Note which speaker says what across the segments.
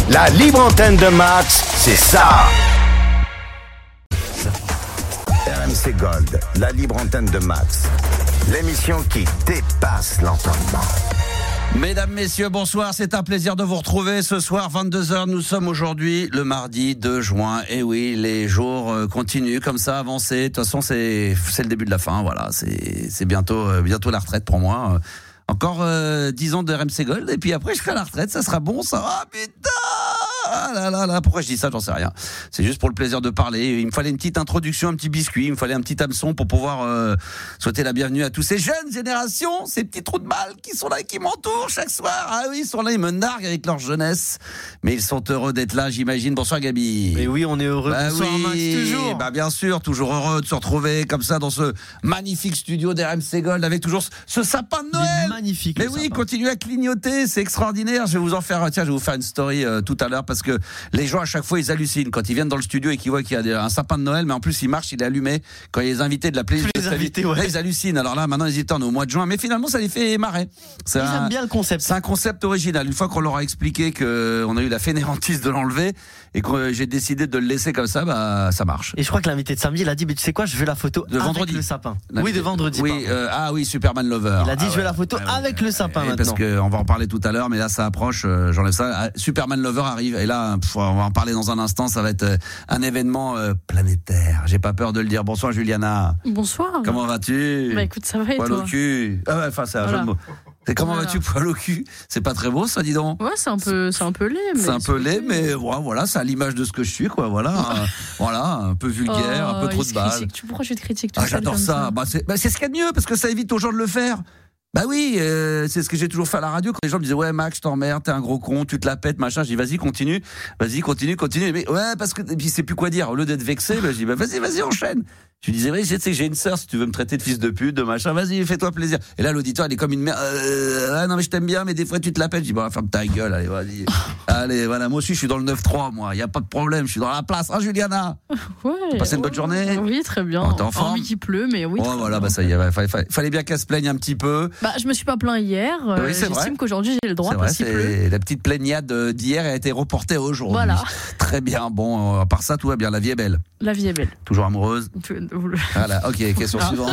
Speaker 1: La libre antenne de Max, c'est ça. RMC Gold, la libre antenne de Max. L'émission qui dépasse l'entendement.
Speaker 2: Mesdames, messieurs, bonsoir, c'est un plaisir de vous retrouver ce soir, 22h, nous sommes aujourd'hui le mardi 2 juin, et oui, les jours continuent comme ça, avancer, de toute façon c'est le début de la fin, voilà, c'est bientôt la retraite pour moi, encore 10 ans de RMC Gold, et puis après je serai à la retraite, ça sera bon, ça, ah putain, ah là, pourquoi je dis ça, j'en sais rien, c'est juste pour le plaisir de parler, il me fallait une petite introduction, un petit biscuit, il me fallait un petit hameçon pour pouvoir souhaiter la bienvenue à tous ces jeunes générations, ces petits trous de balle qui sont là et qui m'entourent chaque soir, ah oui, ils sont là, ils me narguent avec leur jeunesse, mais ils sont heureux d'être là, j'imagine. Bonsoir Gabi.
Speaker 3: Mais oui, on est heureux, bonsoir
Speaker 2: oui,
Speaker 3: Max, toujours.
Speaker 2: Bah bien sûr, toujours heureux de se retrouver comme ça dans ce magnifique studio d'RMC Gold avec toujours ce sapin de Noël.
Speaker 3: Magnifique.
Speaker 2: Mais oui, continuez à clignoter, c'est extraordinaire. Je vais vous faire une story tout à l'heure parce que les gens à chaque fois ils hallucinent quand ils viennent dans le studio et qu'ils voient qu'il y a un sapin de Noël, mais en plus il marche, il est allumé. Quand il y a les invités de la playlist, là, ils hallucinent. Alors là, maintenant ils disent on est au mois de juin, mais finalement ça les fait marrer.
Speaker 3: Ils aiment bien le concept.
Speaker 2: C'est un concept original. Une fois qu'on leur a expliqué qu'on a eu la fainéantise de l'enlever et que j'ai décidé de le laisser comme ça, bah ça marche.
Speaker 3: Et je crois que l'invité de samedi, il a dit, mais tu sais quoi, je veux la photo
Speaker 2: de
Speaker 3: avec
Speaker 2: vendredi.
Speaker 3: Le sapin. Oui, de vendredi.
Speaker 2: Oui, oui, Superman Lover.
Speaker 3: Il a dit, je veux la photo avec le sapin maintenant.
Speaker 2: Parce qu'on va en parler tout à l'heure, mais là ça approche, j'enlève ça. Superman Lover arrive, et là, on va en parler dans un instant, ça va être un événement planétaire. J'ai pas peur de le dire. Bonsoir Juliana.
Speaker 4: Bonsoir.
Speaker 2: Comment vas-tu?
Speaker 4: Bah écoute, ça va et
Speaker 2: poil
Speaker 4: toi?
Speaker 2: Au cul. Ah ouais, enfin c'est un jeu de mots. Comment vas-tu, poil au cul? C'est pas très beau ça, dis donc.
Speaker 4: Ouais, c'est un peu laid. Mais
Speaker 2: c'est un peu laid, mais voilà, c'est à l'image de ce que je suis, quoi. Voilà, voilà, un peu vulgaire, un peu trop de balles.
Speaker 4: Pourquoi je te critique tout
Speaker 2: j'adore ça. C'est ce qu'il y a de mieux parce que ça évite aux gens de le faire. Bah oui, c'est ce que j'ai toujours fait à la radio quand les gens me disaient ouais Max, je t'emmerde, t'es un gros con, tu te la pètes, machin. Je dis vas-y continue. Mais ouais parce que et puis c'est plus quoi dire. Au lieu d'être vexé, je dis vas-y enchaîne. Je lui disais oui, tu sais j'ai une sœur, si tu veux me traiter de fils de pute, de machin, vas-y fais-toi plaisir. Et là l'auditeur il est comme une merde. Non mais je t'aime bien, mais des fois tu te la pètes. Je dis bon ferme ta gueule, allez vas-y. Allez voilà, moi aussi je suis dans le 9-3 moi, y a pas de problème, je suis dans la place. Hein Juliana.
Speaker 4: Ouais.
Speaker 2: T'as passé une bonne journée?
Speaker 4: Oui très bien. Hormis qu'il pleut, mais oui.
Speaker 2: Oh voilà bah ça y est, fallait bien qu'elle se plaigne un petit peu.
Speaker 4: Bah je me suis pas plaint hier.
Speaker 2: Oui,
Speaker 4: j'estime qu'aujourd'hui j'ai le droit.
Speaker 2: C'est vrai, la petite plaignade d'hier a été reportée aujourd'hui.
Speaker 4: Voilà.
Speaker 2: Très bien. Bon, à part ça, tout va bien. La vie est belle.
Speaker 4: La vie est belle.
Speaker 2: Toujours amoureuse. Voilà. Ok. Question suivante.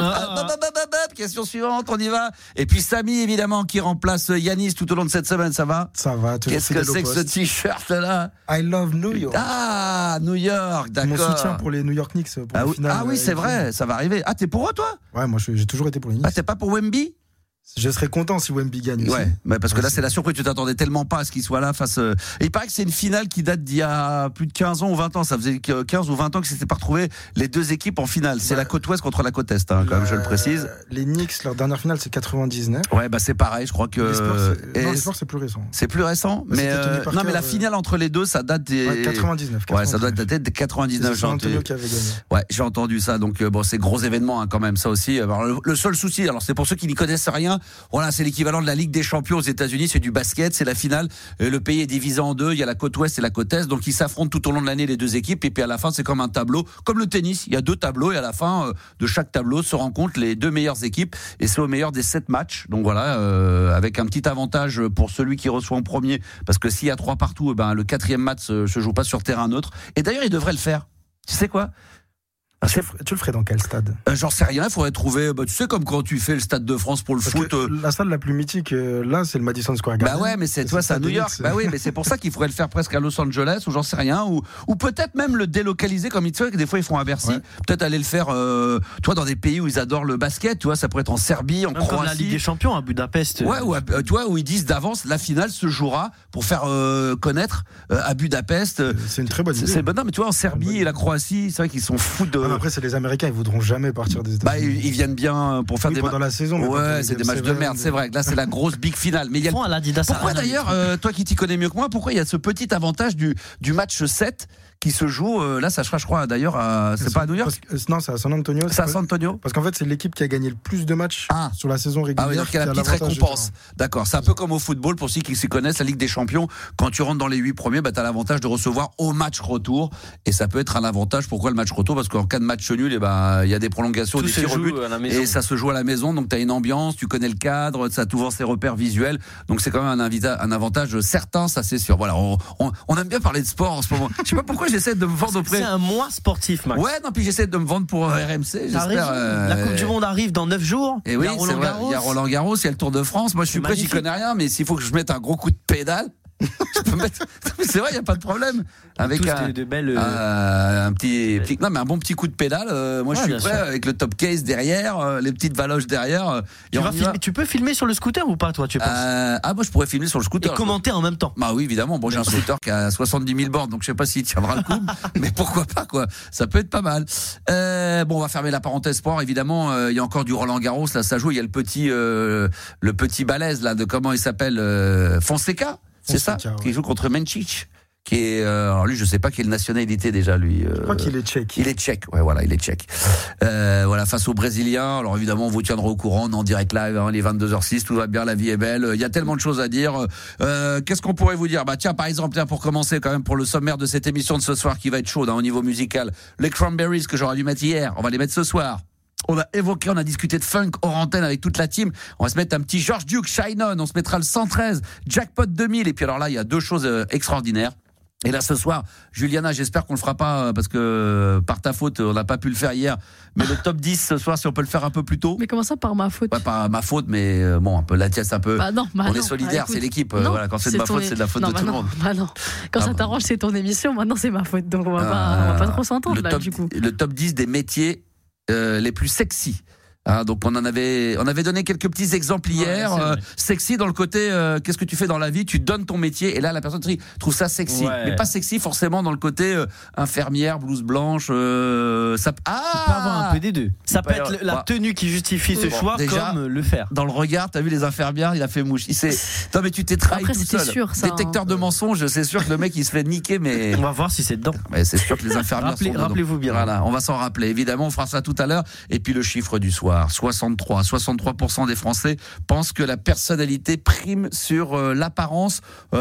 Speaker 2: Question suivante. On y va. Et puis Samy, évidemment, qui remplace Yanis tout au long de cette semaine. Ça va?
Speaker 5: Ça va.
Speaker 2: Qu'est-ce que c'est que ce t-shirt là?
Speaker 5: I love New York.
Speaker 2: Ah, New York. D'accord.
Speaker 5: Mon soutien pour les New York Knicks. Pour finale,
Speaker 2: oui, c'est vrai. Ça va arriver. Ah, t'es pour eux, toi?
Speaker 5: Ouais, moi j'ai toujours été pour les Knicks.
Speaker 2: Ah, t'es pas pour Wemby?
Speaker 5: Je serais content si Wemby gagne.
Speaker 2: Ouais, parce que là c'est la surprise, tu t'attendais tellement pas à ce qu'il soit là face. Et il paraît que c'est une finale qui date d'il y a plus de 15 ans ou 20 ans. Ça faisait 15 ou 20 ans que c'était pas retrouvé les deux équipes en finale. C'est la côte ouest contre la côte est, quand même, je le précise.
Speaker 5: Les Knicks, leur dernière finale c'est 99.
Speaker 2: Ouais, bah c'est pareil, je crois que.
Speaker 5: Les Spurs c'est plus récent.
Speaker 2: C'est plus récent, mais non, mais la finale entre les deux, ça date des.
Speaker 5: 99.
Speaker 2: Ouais, ça doit dater de 99.
Speaker 5: C'est Antonio qui avait gagné.
Speaker 2: Ouais, j'ai entendu ça. Donc bon, c'est gros événement quand même, ça aussi. Alors, le seul souci, alors c'est pour ceux qui n'y connaissent rien. Voilà, c'est l'équivalent de la Ligue des Champions aux États-Unis, c'est du basket, c'est la finale. Le pays est divisé en deux, il y a la côte ouest et la côte est, donc ils s'affrontent tout au long de l'année les deux équipes, et puis à la fin c'est comme un tableau, comme le tennis, il y a deux tableaux et à la fin de chaque tableau se rencontrent les deux meilleures équipes et c'est au meilleur des 7 matchs. Donc voilà, avec un petit avantage pour celui qui reçoit en premier, parce que s'il y a 3 partout, le 4e match se joue pas sur terrain neutre. Et d'ailleurs il devrait le faire. Tu sais quoi?
Speaker 5: Tu le ferais dans quel stade?
Speaker 2: J'en sais rien, il faudrait trouver, tu sais, comme quand tu fais le Stade de France pour le foot.
Speaker 5: La salle la plus mythique, là, c'est le Madison Square Garden.
Speaker 2: Bah ouais, mais c'est à New York. Bah oui, mais c'est pour ça qu'il faudrait le faire presque à Los Angeles, ou j'en sais rien, ou peut-être même le délocaliser, comme tu sais, que des fois ils font à Bercy. Ouais. Peut-être aller le faire, toi, dans des pays où ils adorent le basket, tu vois, ça pourrait être en Serbie, en Croatie.
Speaker 3: Comme la Ligue des Champions à Budapest.
Speaker 2: Ouais, tu vois, où ils disent d'avance, la finale se jouera pour faire connaître à Budapest.
Speaker 5: C'est une très bonne idée.
Speaker 2: Non, mais tu vois, en Serbie et la Croatie, c'est vrai qu'ils sont fous de.
Speaker 5: Après, c'est les Américains, ils voudront jamais partir des États-Unis.
Speaker 2: Ils viennent bien pour faire des
Speaker 5: pendant la saison.
Speaker 2: Ouais, c'est des matchs de merde, c'est vrai. Là, c'est la grosse big finale. Mais il y a pourquoi d'ailleurs, toi qui t'y connais mieux que moi, pourquoi il y a ce petit avantage du match 7 qui se joue là, ça sera, je crois, d'ailleurs, c'est pas à New York.
Speaker 5: Non, c'est à San Antonio.
Speaker 2: C'est à San Antonio.
Speaker 5: Parce qu'en fait, c'est l'équipe qui a gagné le plus de matchs sur la saison régulière.
Speaker 2: Ah oui, donc il y a la petite récompense. D'accord, c'est un peu comme au football, pour ceux qui s'y connaissent, la Ligue des Champions. Quand tu rentres dans les 8 premiers, t'as l'avantage de recevoir au match retour. Et ça peut être un avantage. Pourquoi le match retour? Parce qu'en cas de match nul, et il y a des prolongations, des tirs au but, et ça se joue à la maison. Donc t'as une ambiance, tu connais le cadre, ça t'ouvre ses repères visuels. Donc c'est quand même un avantage certain, ça c'est sûr. Voilà, on aime bien parler de sport en ce moment. Je sais pas pourquoi j'essaie de me vendre auprès.
Speaker 3: C'est un mois sportif, Max.
Speaker 2: Ouais, non, puis j'essaie de me vendre pour RMC. J'espère.
Speaker 3: La Coupe du Monde arrive dans 9 jours.
Speaker 2: Et oui, c'est vrai. Il y a Roland Garros, il y a le Tour de France. Moi, je suis prêt, j'y connais rien, mais s'il faut que je mette un gros coup de pédale. Je peux mettre... C'est vrai, il n'y a pas de problème. Avec un bon petit coup de pédale. Moi, je suis prêt avec le top case derrière, les petites valoches derrière.
Speaker 3: Tu peux filmer sur le scooter ou pas, toi, tu penses?
Speaker 2: Moi, je pourrais filmer sur le scooter.
Speaker 3: Et commenter en même temps.
Speaker 2: Bah oui, évidemment. Bon, j'ai un scooter qui a 70 000 bornes, donc je sais pas s'il tiendra le coup, mais pourquoi pas, quoi. Ça peut être pas mal. On va fermer la parenthèse sport. Évidemment, il y a encore du Roland Garros. Là, ça joue. Il y a le petit balèze, là, de comment il s'appelle, Fonseca. C'est ça, qui joue contre Mencic, qui est alors lui je sais pas quelle nationalité déjà lui.
Speaker 5: Je crois qu'il est tchèque.
Speaker 2: Il est tchèque, ouais voilà, il est tchèque. Voilà, face aux Brésiliens. Alors évidemment on vous tiendra au courant, en direct live, les 22h06, tout va bien, la vie est belle. Il y a tellement de choses à dire. Qu'est-ce qu'on pourrait vous dire? Tiens, par exemple, pour commencer quand même pour le sommaire de cette émission de ce soir qui va être chaude au niveau musical. Les Cranberries que j'aurais dû mettre hier, on va les mettre ce soir. On a discuté de funk hors antenne avec toute la team. On va se mettre un petit George Duke, Shine On. On se mettra le 113, Jackpot 2000. Et puis alors là, il y a deux choses extraordinaires. Et là, ce soir, Juliana, j'espère qu'on le fera pas parce que par ta faute, on n'a pas pu le faire hier. Mais le top 10 ce soir, si on peut le faire un peu plus tôt.
Speaker 4: Mais comment ça, par ma faute?
Speaker 2: Pas par ma faute, mais un peu la tienne, un peu. On est solidaire, c'est l'équipe. Voilà, quand c'est de ma faute, c'est de la faute de tout le monde.
Speaker 4: Quand ça t'arrange, c'est ton émission. Maintenant, c'est ma faute. Donc, on va pas trop s'entendre là, du coup.
Speaker 2: Le top 10 des métiers les plus sexy. Donc on avait donné quelques petits exemples hier. Sexy dans le côté qu'est-ce que tu fais dans la vie, tu donnes ton métier, et là la personne trouve ça sexy, mais pas sexy forcément dans le côté infirmière, blouse blanche. Ça peut
Speaker 3: avoir un peu des deux. Ça peut être la tenue qui justifie ce choix, déjà, comme le faire.
Speaker 2: Dans le regard, t'as vu les infirmières, il a fait mouche. Non mais tu t'es trahi tout seul.
Speaker 4: Sûr, ça,
Speaker 2: détecteur de mensonges, c'est sûr que le mec il se fait niquer, mais
Speaker 3: on va voir si c'est dedans.
Speaker 2: Mais c'est sûr que les infirmières sont dedans.
Speaker 3: Rappelez-vous bien.
Speaker 2: Voilà, on va s'en rappeler. Évidemment, on fera ça tout à l'heure. Et puis le chiffre du soir. 63% des Français pensent que la personnalité prime sur l'apparence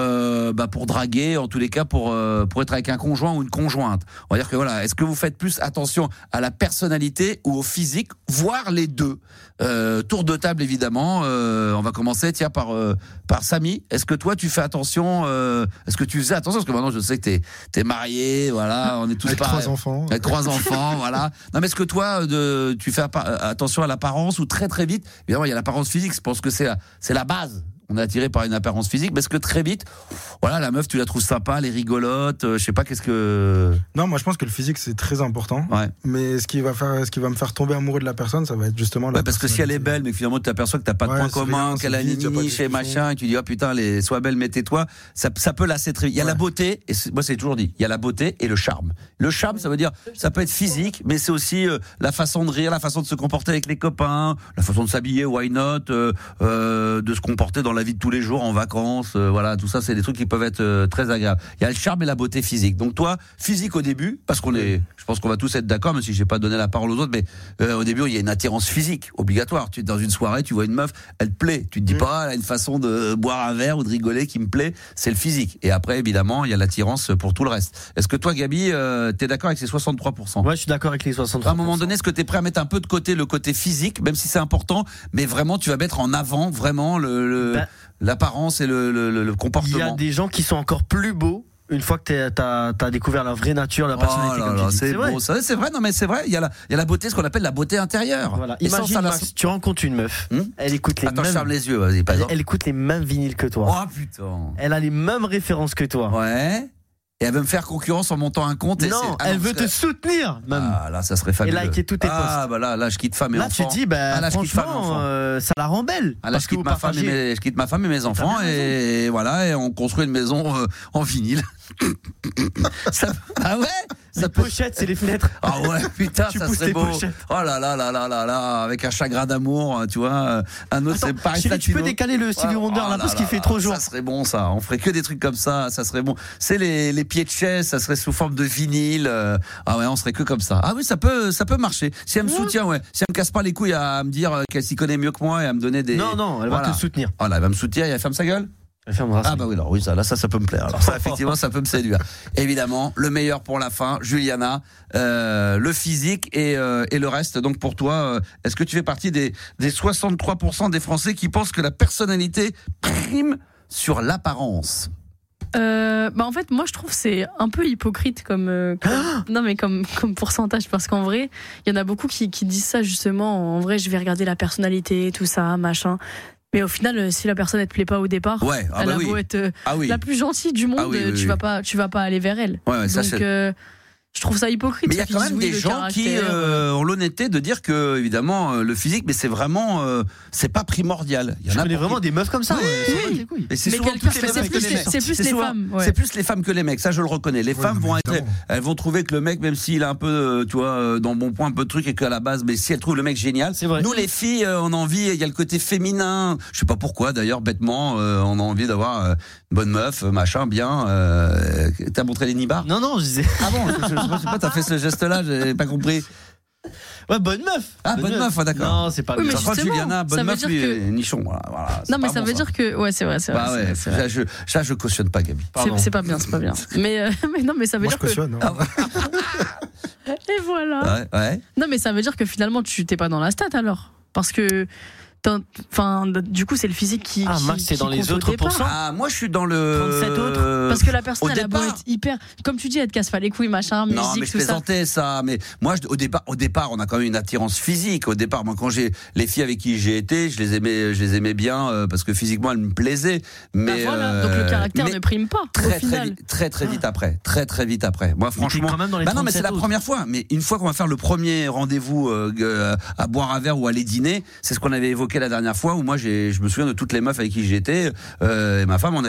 Speaker 2: pour draguer, en tous les cas pour être avec un conjoint ou une conjointe. On va dire que voilà, est-ce que vous faites plus attention à la personnalité ou au physique, voire les deux? Tour de table évidemment. On va commencer par Samy. Est-ce que toi tu fais attention? Est-ce que tu faisais attention? Parce que maintenant je sais que t'es marié, voilà, on est tous
Speaker 5: avec 3 enfants.
Speaker 2: Avec 3 enfants, voilà. Non mais est-ce que toi tu fais attention à l'apparence, ou très vite, évidemment il y a l'apparence physique, je pense que c'est la base. On est attiré par une apparence physique, mais est-ce que très vite, voilà, la meuf tu la trouves sympa, elle est rigolote, je sais pas, qu'est-ce que...
Speaker 5: Non, moi je pense que le physique c'est très important.
Speaker 2: Ouais.
Speaker 5: Mais ce qui va me faire tomber amoureux de la personne, ça va être justement la
Speaker 2: parce que si elle est belle, mais que finalement tu t'aperçois que t'as pas de point commun, qu'elle a une niche et machin, et tu dis putain, sois belle, mais tais-toi, ça peut lasser très vite. Il y a la beauté, et moi c'est toujours dit, il y a la beauté et le charme. Le charme, ça veut dire, ça peut être physique, mais c'est aussi la façon de rire, la façon de se comporter avec les copains, la façon de s'habiller, why not, de se comporter dans la vie de tous les jours, en vacances, voilà, tout ça c'est des trucs qui peuvent être très agréables. Il y a le charme et la beauté physique. Donc toi, physique au début, parce je pense qu'on va tous être d'accord, même si j'ai pas donné la parole aux autres, mais au début il y a une attirance physique obligatoire. Tu es dans une soirée, tu vois une meuf, elle te plaît, tu te dis pas, elle a une façon de boire un verre ou de rigoler qui me plaît, c'est le physique. Et après évidemment il y a l'attirance pour tout le reste. Est-ce que toi Gabi, t'es d'accord avec ces 63%?
Speaker 3: Ouais, je suis d'accord avec les 63%.
Speaker 2: À un moment donné, est-ce que t'es prêt à mettre un peu de côté le côté physique, même si c'est important, mais vraiment tu vas mettre en avant vraiment l'apparence et le comportement?
Speaker 3: Il y a des gens qui sont encore plus beaux une fois que t'as découvert la vraie nature, la personnalité.
Speaker 2: C'est beau, c'est vrai. Non mais c'est vrai. Il y a la beauté, ce qu'on appelle la beauté intérieure.
Speaker 3: Voilà. Imagine, Max, tu rencontres une meuf. Elle écoute les mêmes.
Speaker 2: Ferme les yeux, vas-y.
Speaker 3: Elle écoute les mêmes vinyles que toi.
Speaker 2: Oh putain.
Speaker 3: Elle a les mêmes références que toi.
Speaker 2: Ouais. Et elle veut me faire concurrence en montant un compte.
Speaker 3: Non, elle veut te soutenir même.
Speaker 2: Ah là, ça serait fabuleux.
Speaker 3: Et liker tous tes posts.
Speaker 2: Ah bah là, je quitte femme et enfants.
Speaker 3: Là, tu dis, franchement, ça la rend belle.
Speaker 2: Là, je quitte ma femme et mes enfants, et voilà, et on construit une maison en vinyle. Ah ouais.
Speaker 3: Les pochettes, c'est les fenêtres.
Speaker 2: Ah ouais, putain, ça serait beau. Oh là là là là là là, avec un chagrin d'amour, tu vois. Un autre, c'est Paris Latino.
Speaker 3: Tu peux décaler le Stevie Wonder là parce qu'il fait trop jour.
Speaker 2: Ça serait bon, ça. On ferait que des trucs comme ça serait bon. C'est les pieds de chaise, ça serait sous forme de vinyle. Ah ouais, on serait que comme ça. Ah oui, ça peut marcher. Si elle me soutient, ouais. Si elle me casse pas les couilles à me dire qu'elle s'y connaît mieux que moi et à me donner des.
Speaker 3: Non, elle va te soutenir.
Speaker 2: Oh là, elle va me soutenir, elle ferme sa gueule. Ah bah oui, alors oui, ça peut me plaire. Alors ça, effectivement, ça peut me séduire. Évidemment, le meilleur pour la fin, Juliana, le physique et le reste. Donc pour toi, est-ce que tu fais partie des 63% des Français qui pensent que la personnalité prime sur l'apparence?
Speaker 4: En fait, moi je trouve que c'est un peu hypocrite comme pourcentage, parce qu'en vrai il y en a beaucoup qui disent ça justement. En vrai, je vais regarder la personnalité, tout ça, machin. Mais au final, si la personne ne te plaît pas au départ, elle a beau être la plus gentille du monde, tu vas pas aller vers elle.
Speaker 2: Ouais, ça,
Speaker 4: donc je trouve ça hypocrite.
Speaker 2: Mais il y a quand même des gens qui ont l'honnêteté de dire que, évidemment, le physique, mais c'est vraiment, c'est pas primordial.
Speaker 3: Il y en a vraiment des meufs comme ça.
Speaker 4: Oui.
Speaker 2: Mais c'est souvent
Speaker 4: c'est plus les femmes.
Speaker 2: C'est plus les femmes que les mecs. Ça, je le reconnais. Les femmes elles vont trouver que le mec, même s'il a un peu, tu vois, dans bon point, un peu de truc, et qu'à la base, mais si elle trouve le mec génial,
Speaker 3: c'est vrai.
Speaker 2: Nous, les filles, on a envie. Il y a le côté féminin. Je sais pas pourquoi, d'ailleurs, bêtement, on a envie d'avoir une bonne meuf, machin, bien. T'as montré les nibards?
Speaker 3: Non, je disais.
Speaker 2: Ah bon? Je sais pas, t'as fait ce geste-là, j'ai pas compris.
Speaker 3: Ouais, bonne meuf.
Speaker 2: Ah, bonne meuf, ouais, d'accord.
Speaker 3: Non, c'est pas bien.
Speaker 4: Mais
Speaker 2: Juliana, bonne meuf, nichon. Voilà,
Speaker 4: non, mais ça veut dire que. Ouais, c'est vrai.
Speaker 2: Bah ouais, ça, je cautionne pas, Gabi.
Speaker 4: C'est pas bien. Mais non, mais ça veut dire que.
Speaker 5: Cautionne,
Speaker 4: Et voilà.
Speaker 2: Ouais.
Speaker 4: Non, mais ça veut dire que finalement, tu t'es pas dans la stat alors. Parce que. Du coup, c'est le physique qui.
Speaker 3: Ah, Max, c'est dans les autres pourcents.
Speaker 2: Ah, moi, je suis dans le.
Speaker 3: 37 autres.
Speaker 4: Parce que la personne, elle a beau être hyper. Comme tu dis, elle te casse pas les couilles, machin, musique,
Speaker 2: non, mais je
Speaker 4: tout ça.
Speaker 2: plaisantais ça. Mais moi, au départ, on a quand même une attirance physique. Au départ, moi, quand les filles avec qui j'ai été, je les aimais bien parce que physiquement, elles me plaisaient. Mais
Speaker 4: voilà. Donc le caractère ne prime pas.
Speaker 2: Très vite après. Très vite après. Moi, franchement.
Speaker 3: Quand même dans les
Speaker 2: non, mais c'est la première fois. Mais une fois qu'on va faire le premier rendez-vous à boire un verre ou aller dîner, c'est ce qu'on avait évoqué la dernière fois où moi je me souviens de toutes les meufs avec qui j'étais et ma femme,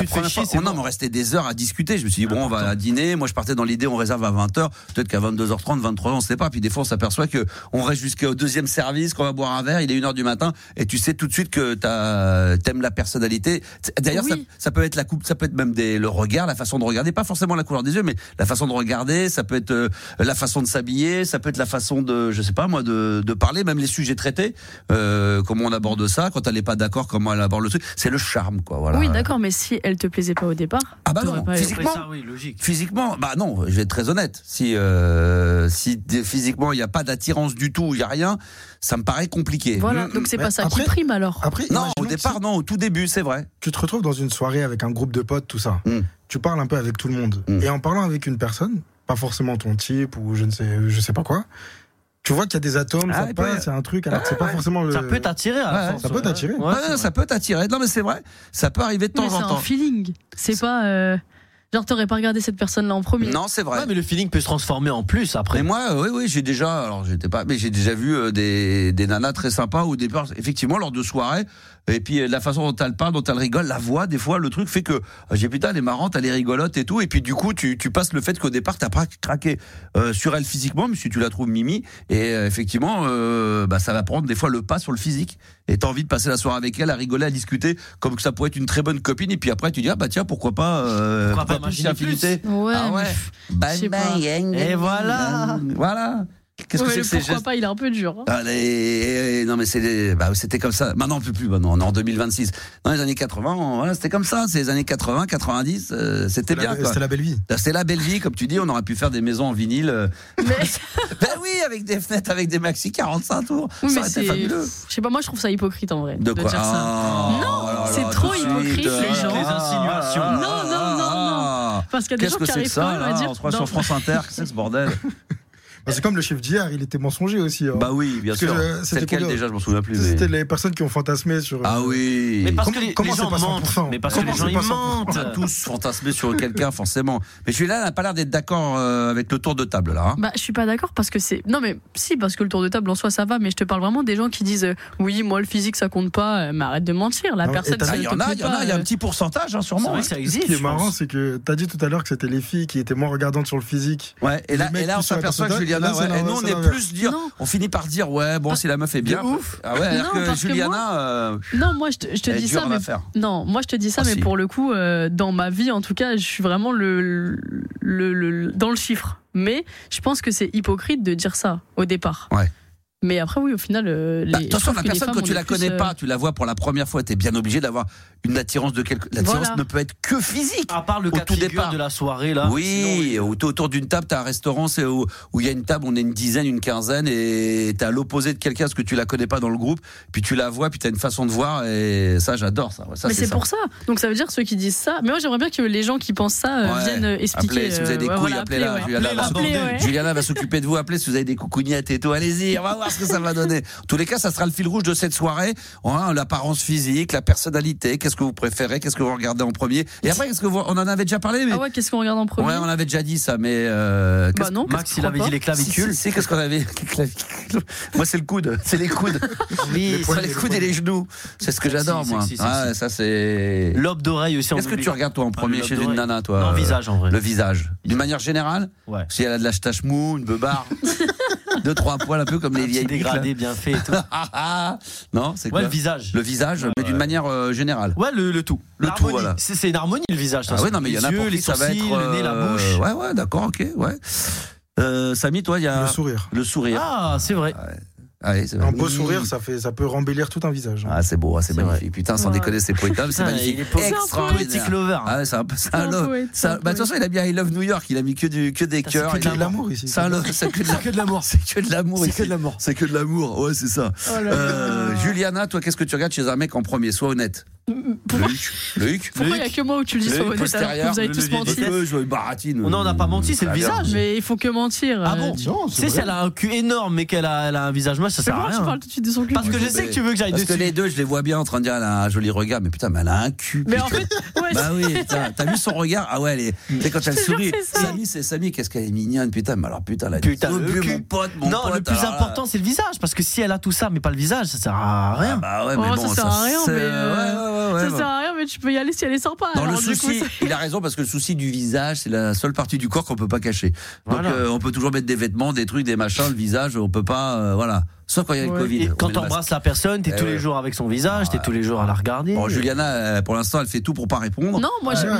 Speaker 2: on restait des heures à discuter. Je me suis dit on va dîner. Moi je partais dans l'idée on réserve à 20h, peut-être qu'à 22h30, 23h on sait pas. Puis des fois on s'aperçoit que on reste jusqu'au deuxième service, qu'on va boire un verre, il est 1h du matin et tu sais tout de suite que t'aimes la personnalité. D'ailleurs ça peut être la coupe, ça peut être même le regard, la façon de regarder, pas forcément la couleur des yeux, mais la façon de regarder, ça peut être la façon de s'habiller, ça peut être la façon de, je sais pas moi, de parler, même les sujets traités, comment on aborde ça, quand elle n'est pas d'accord comment elle aborde le truc, c'est le charme quoi, voilà.
Speaker 4: Oui, d'accord, mais si elle te plaisait pas au départ,
Speaker 2: ah bah non, physiquement, bah non, je vais être très honnête, si physiquement il n'y a pas d'attirance du tout, il y a rien, ça me paraît compliqué.
Speaker 4: Voilà, donc c'est pas ça qui prime alors.
Speaker 5: Après,
Speaker 2: non, au départ non, au tout début, c'est vrai.
Speaker 5: Tu te retrouves dans une soirée avec un groupe de potes, tout ça. Tu parles un peu avec tout le monde et en parlant avec une personne, pas forcément ton type ou je sais pas quoi. Tu vois qu'il y a des atomes, ça passe, c'est un truc, alors que c'est pas forcément le.
Speaker 3: Ça peut t'attirer,
Speaker 5: ça peut t'attirer.
Speaker 2: Ça peut t'attirer. Non, mais c'est vrai, ça peut arriver de temps en temps.
Speaker 4: C'est un feeling. C'est pas. Genre, t'aurais pas regardé cette personne-là en premier.
Speaker 2: Non, c'est vrai.
Speaker 3: Ouais, mais le feeling peut se transformer en plus après.
Speaker 2: Mais moi, oui, j'ai déjà. Alors, j'ai déjà vu des nanas très sympas au départ, effectivement, lors de soirées. Et puis la façon dont elle parle, dont elle rigole, la voix, des fois, le truc fait que putain, elle est marrante, elle est rigolote et tout. Et puis du coup, tu passes le fait qu'au départ, t'as pas craqué sur elle physiquement, mais si tu la trouves mimi. Et effectivement, ça va prendre des fois le pas sur le physique. Et t'as envie de passer la soirée avec elle, à rigoler, à discuter, comme que ça pourrait être une très bonne copine. Et puis après, tu dis tiens, pourquoi pas plus d'infinité.
Speaker 4: Ouais. Ah ouais.
Speaker 3: Et voilà.
Speaker 2: Qu'est-ce que c'est que ces
Speaker 4: pourquoi
Speaker 2: gestes
Speaker 4: pas, il est un peu dur.
Speaker 2: Non mais c'était comme ça. Maintenant on peut plus. On est en 2026. Dans les années 80, c'était comme ça. C'est les années 80, 90, c'était bien.
Speaker 5: C'était la belle vie.
Speaker 2: C'était la belle vie, comme tu dis. On aurait pu faire des maisons en vinyle. Ben oui, avec des fenêtres, avec des maxi 45 tours.
Speaker 4: Oui,
Speaker 2: ça aurait été fabuleux.
Speaker 4: Je sais pas, moi je trouve ça hypocrite en vrai.
Speaker 2: De quoi
Speaker 4: dire ça. Non, c'est trop hypocrite les gens.
Speaker 3: Les insinuations.
Speaker 4: Non. Parce qu'il y a des gens qui arrivent quand même à dire.
Speaker 2: On se croit sur France Inter. Qu'est-ce que c'est ce bordel?
Speaker 5: C'est comme le chiffre d'hier, il était mensonger aussi.
Speaker 2: Bah oui, bien sûr. C'est lequel déjà, je m'en souviens plus.
Speaker 5: C'était les personnes qui ont fantasmé sur.
Speaker 2: Ah oui.
Speaker 3: Mais parce que les gens mentent. Mais parce que les gens ils mentent.
Speaker 2: On a tous fantasmé sur quelqu'un, forcément. Mais celui-là n'a pas l'air d'être d'accord avec le tour de table là.
Speaker 4: Bah je suis pas d'accord parce que c'est. Non mais si, parce que le tour de table en soi ça va, mais je te parle vraiment des gens qui disent oui, moi le physique ça compte pas. Mais arrête de mentir. La personne.
Speaker 2: Il y en a, il y a un petit pourcentage sûrement.
Speaker 3: Ça existe.
Speaker 5: Ce qui est marrant, c'est que t'as dit tout à l'heure que c'était les filles qui étaient moins regardantes sur le physique.
Speaker 2: Ouais. Et là on s'aperçoit que Juliana. Et nous on est plus dire. On finit par dire si la meuf est bien.
Speaker 4: Ouf.
Speaker 2: Ah ouais. Alors que Juliana.
Speaker 4: Non, moi je te dis ça. Non, moi je te dis ça, mais pour le coup, dans ma vie en tout cas, je suis vraiment dans le chiffre. Mais je pense que c'est hypocrite de dire ça au départ.
Speaker 2: Ouais.
Speaker 4: Mais après, oui, au final,
Speaker 2: attention, la personne, quand tu la connais pas, tu la vois pour la première fois, t'es bien obligé d'avoir une attirance de quelque. L'attirance ne peut être que physique.
Speaker 3: À part le cas de figure de la soirée, là.
Speaker 2: Oui, autour d'une table, t'as un restaurant, c'est où il y a une table, on est une dizaine, une quinzaine, et t'es à l'opposé de quelqu'un parce que tu la connais pas dans le groupe, puis tu la vois, puis t'as une façon de voir, et ça, j'adore ça.
Speaker 4: Mais c'est pour ça. Donc ça veut dire ceux qui disent ça. Mais moi, j'aimerais bien que les gens qui pensent ça viennent expliquer.
Speaker 2: Appelez, si vous avez des couilles, appelez-la. Juliana va s'occuper de vous. Appelez si vous avez des coucougnettes et tout. Allez-y, on va voir ce que ça va donner. En tous les cas, ça sera le fil rouge de cette soirée. L'apparence physique, la personnalité, qu'est-ce que vous préférez, qu'est-ce que vous regardez en premier. Et après, on en avait déjà parlé. Mais...
Speaker 4: Ah ouais, qu'est-ce qu'on regarde en premier?
Speaker 2: Ouais, on avait déjà dit ça, mais.
Speaker 4: Non,
Speaker 3: Max, il avait dit les clavicules.
Speaker 2: C'est qu'est-ce qu'on avait? Moi, c'est le coude. C'est les coudes.
Speaker 3: Oui,
Speaker 2: les coudes et les genoux. C'est ce que j'adore, moi. Ça, c'est.
Speaker 3: Lobe d'oreille aussi.
Speaker 2: Qu'est-ce que tu regardes, toi, en premier chez une nana, toi?
Speaker 3: Non, visage, en vrai.
Speaker 2: Le visage. D'une manière générale?
Speaker 3: Ouais.
Speaker 2: Si elle a de la tache mou, une beubare. 2-3 poils un peu comme les vieilles
Speaker 3: dégradés bien fait et tout.
Speaker 2: Non, c'est
Speaker 3: quoi le visage.
Speaker 2: Le visage, mais d'une manière générale.
Speaker 3: Ouais, le tout.
Speaker 2: Le tout, voilà.
Speaker 3: C'est une harmonie le visage.
Speaker 2: Ah ouais, non, mais il y en a pour qui ça va être
Speaker 3: le nez, la bouche.
Speaker 2: Ouais, d'accord, ok, ouais. Samy, toi, il y a
Speaker 5: le sourire.
Speaker 2: Le sourire.
Speaker 3: Ah, c'est vrai.
Speaker 2: Ouais. Allez, c'est
Speaker 5: un beau sourire, ça peut rembellir tout un visage.
Speaker 2: Ah, c'est beau, c'est magnifique. Putain, sans déconner, c'est poétable, c'est magnifique.
Speaker 3: Extraordinaire. Lover.
Speaker 2: Ah ouais, c'est un love. Bah, de toute façon, il a bien I Love New York, il a mis que des cœurs.
Speaker 5: C'est que de l'amour ici.
Speaker 2: C'est que de l'amour. C'est que de l'amour.
Speaker 3: C'est que de l'amour.
Speaker 2: C'est que de l'amour. Ouais, c'est ça. Juliana, toi, qu'est-ce que tu regardes chez un mec en premier? Sois honnête. Le huc.
Speaker 4: Pourquoi il n'y a que moi où tu le dis sois honnête alors que vous avez tous menti?
Speaker 2: Non,
Speaker 3: on n'a pas menti, c'est le visage.
Speaker 4: Mais il faut que mentir.
Speaker 3: Ah bon? Tu sais, si elle a un cul énorme mais qu'elle a un visage moche, ça sert à rien.
Speaker 4: Tu parles tout de suite de son cul.
Speaker 3: Parce que je sais que tu veux que j'aille dessus.
Speaker 2: Parce que les deux, je les vois bien en train de dire elle a un joli regard, mais putain, mais elle a un cul.
Speaker 4: Mais en fait, ouais.
Speaker 2: Bah oui, t'as vu son regard? Ah ouais, elle est. Tu sais, quand elle sourit. Samy, qu'est-ce qu'elle est mignonne, putain, mais alors putain,
Speaker 3: le cul.
Speaker 2: Mon pote.
Speaker 3: Non, le plus important, c'est le visage. Parce que si elle a tout ça, mais pas le visage, ça sert à rien.
Speaker 2: Bah ouais, mais bon,
Speaker 4: ça sert à rien,
Speaker 2: mais.
Speaker 4: Ça sert à rien, mais tu peux y aller si elle est sympa.
Speaker 2: Dans le souci, il a raison parce que le souci du visage, c'est la seule partie du corps qu'on peut pas cacher. Donc on peut toujours mettre des vêtements, des trucs, des machins. Le visage, on peut pas, voilà. Sauf quand il y a le Covid.
Speaker 3: Et quand t'embrasses la personne, t'es tous les jours avec son visage, t'es tous les jours à la regarder.
Speaker 2: Bon, Juliana, pour l'instant, elle fait tout pour pas répondre.
Speaker 4: Non,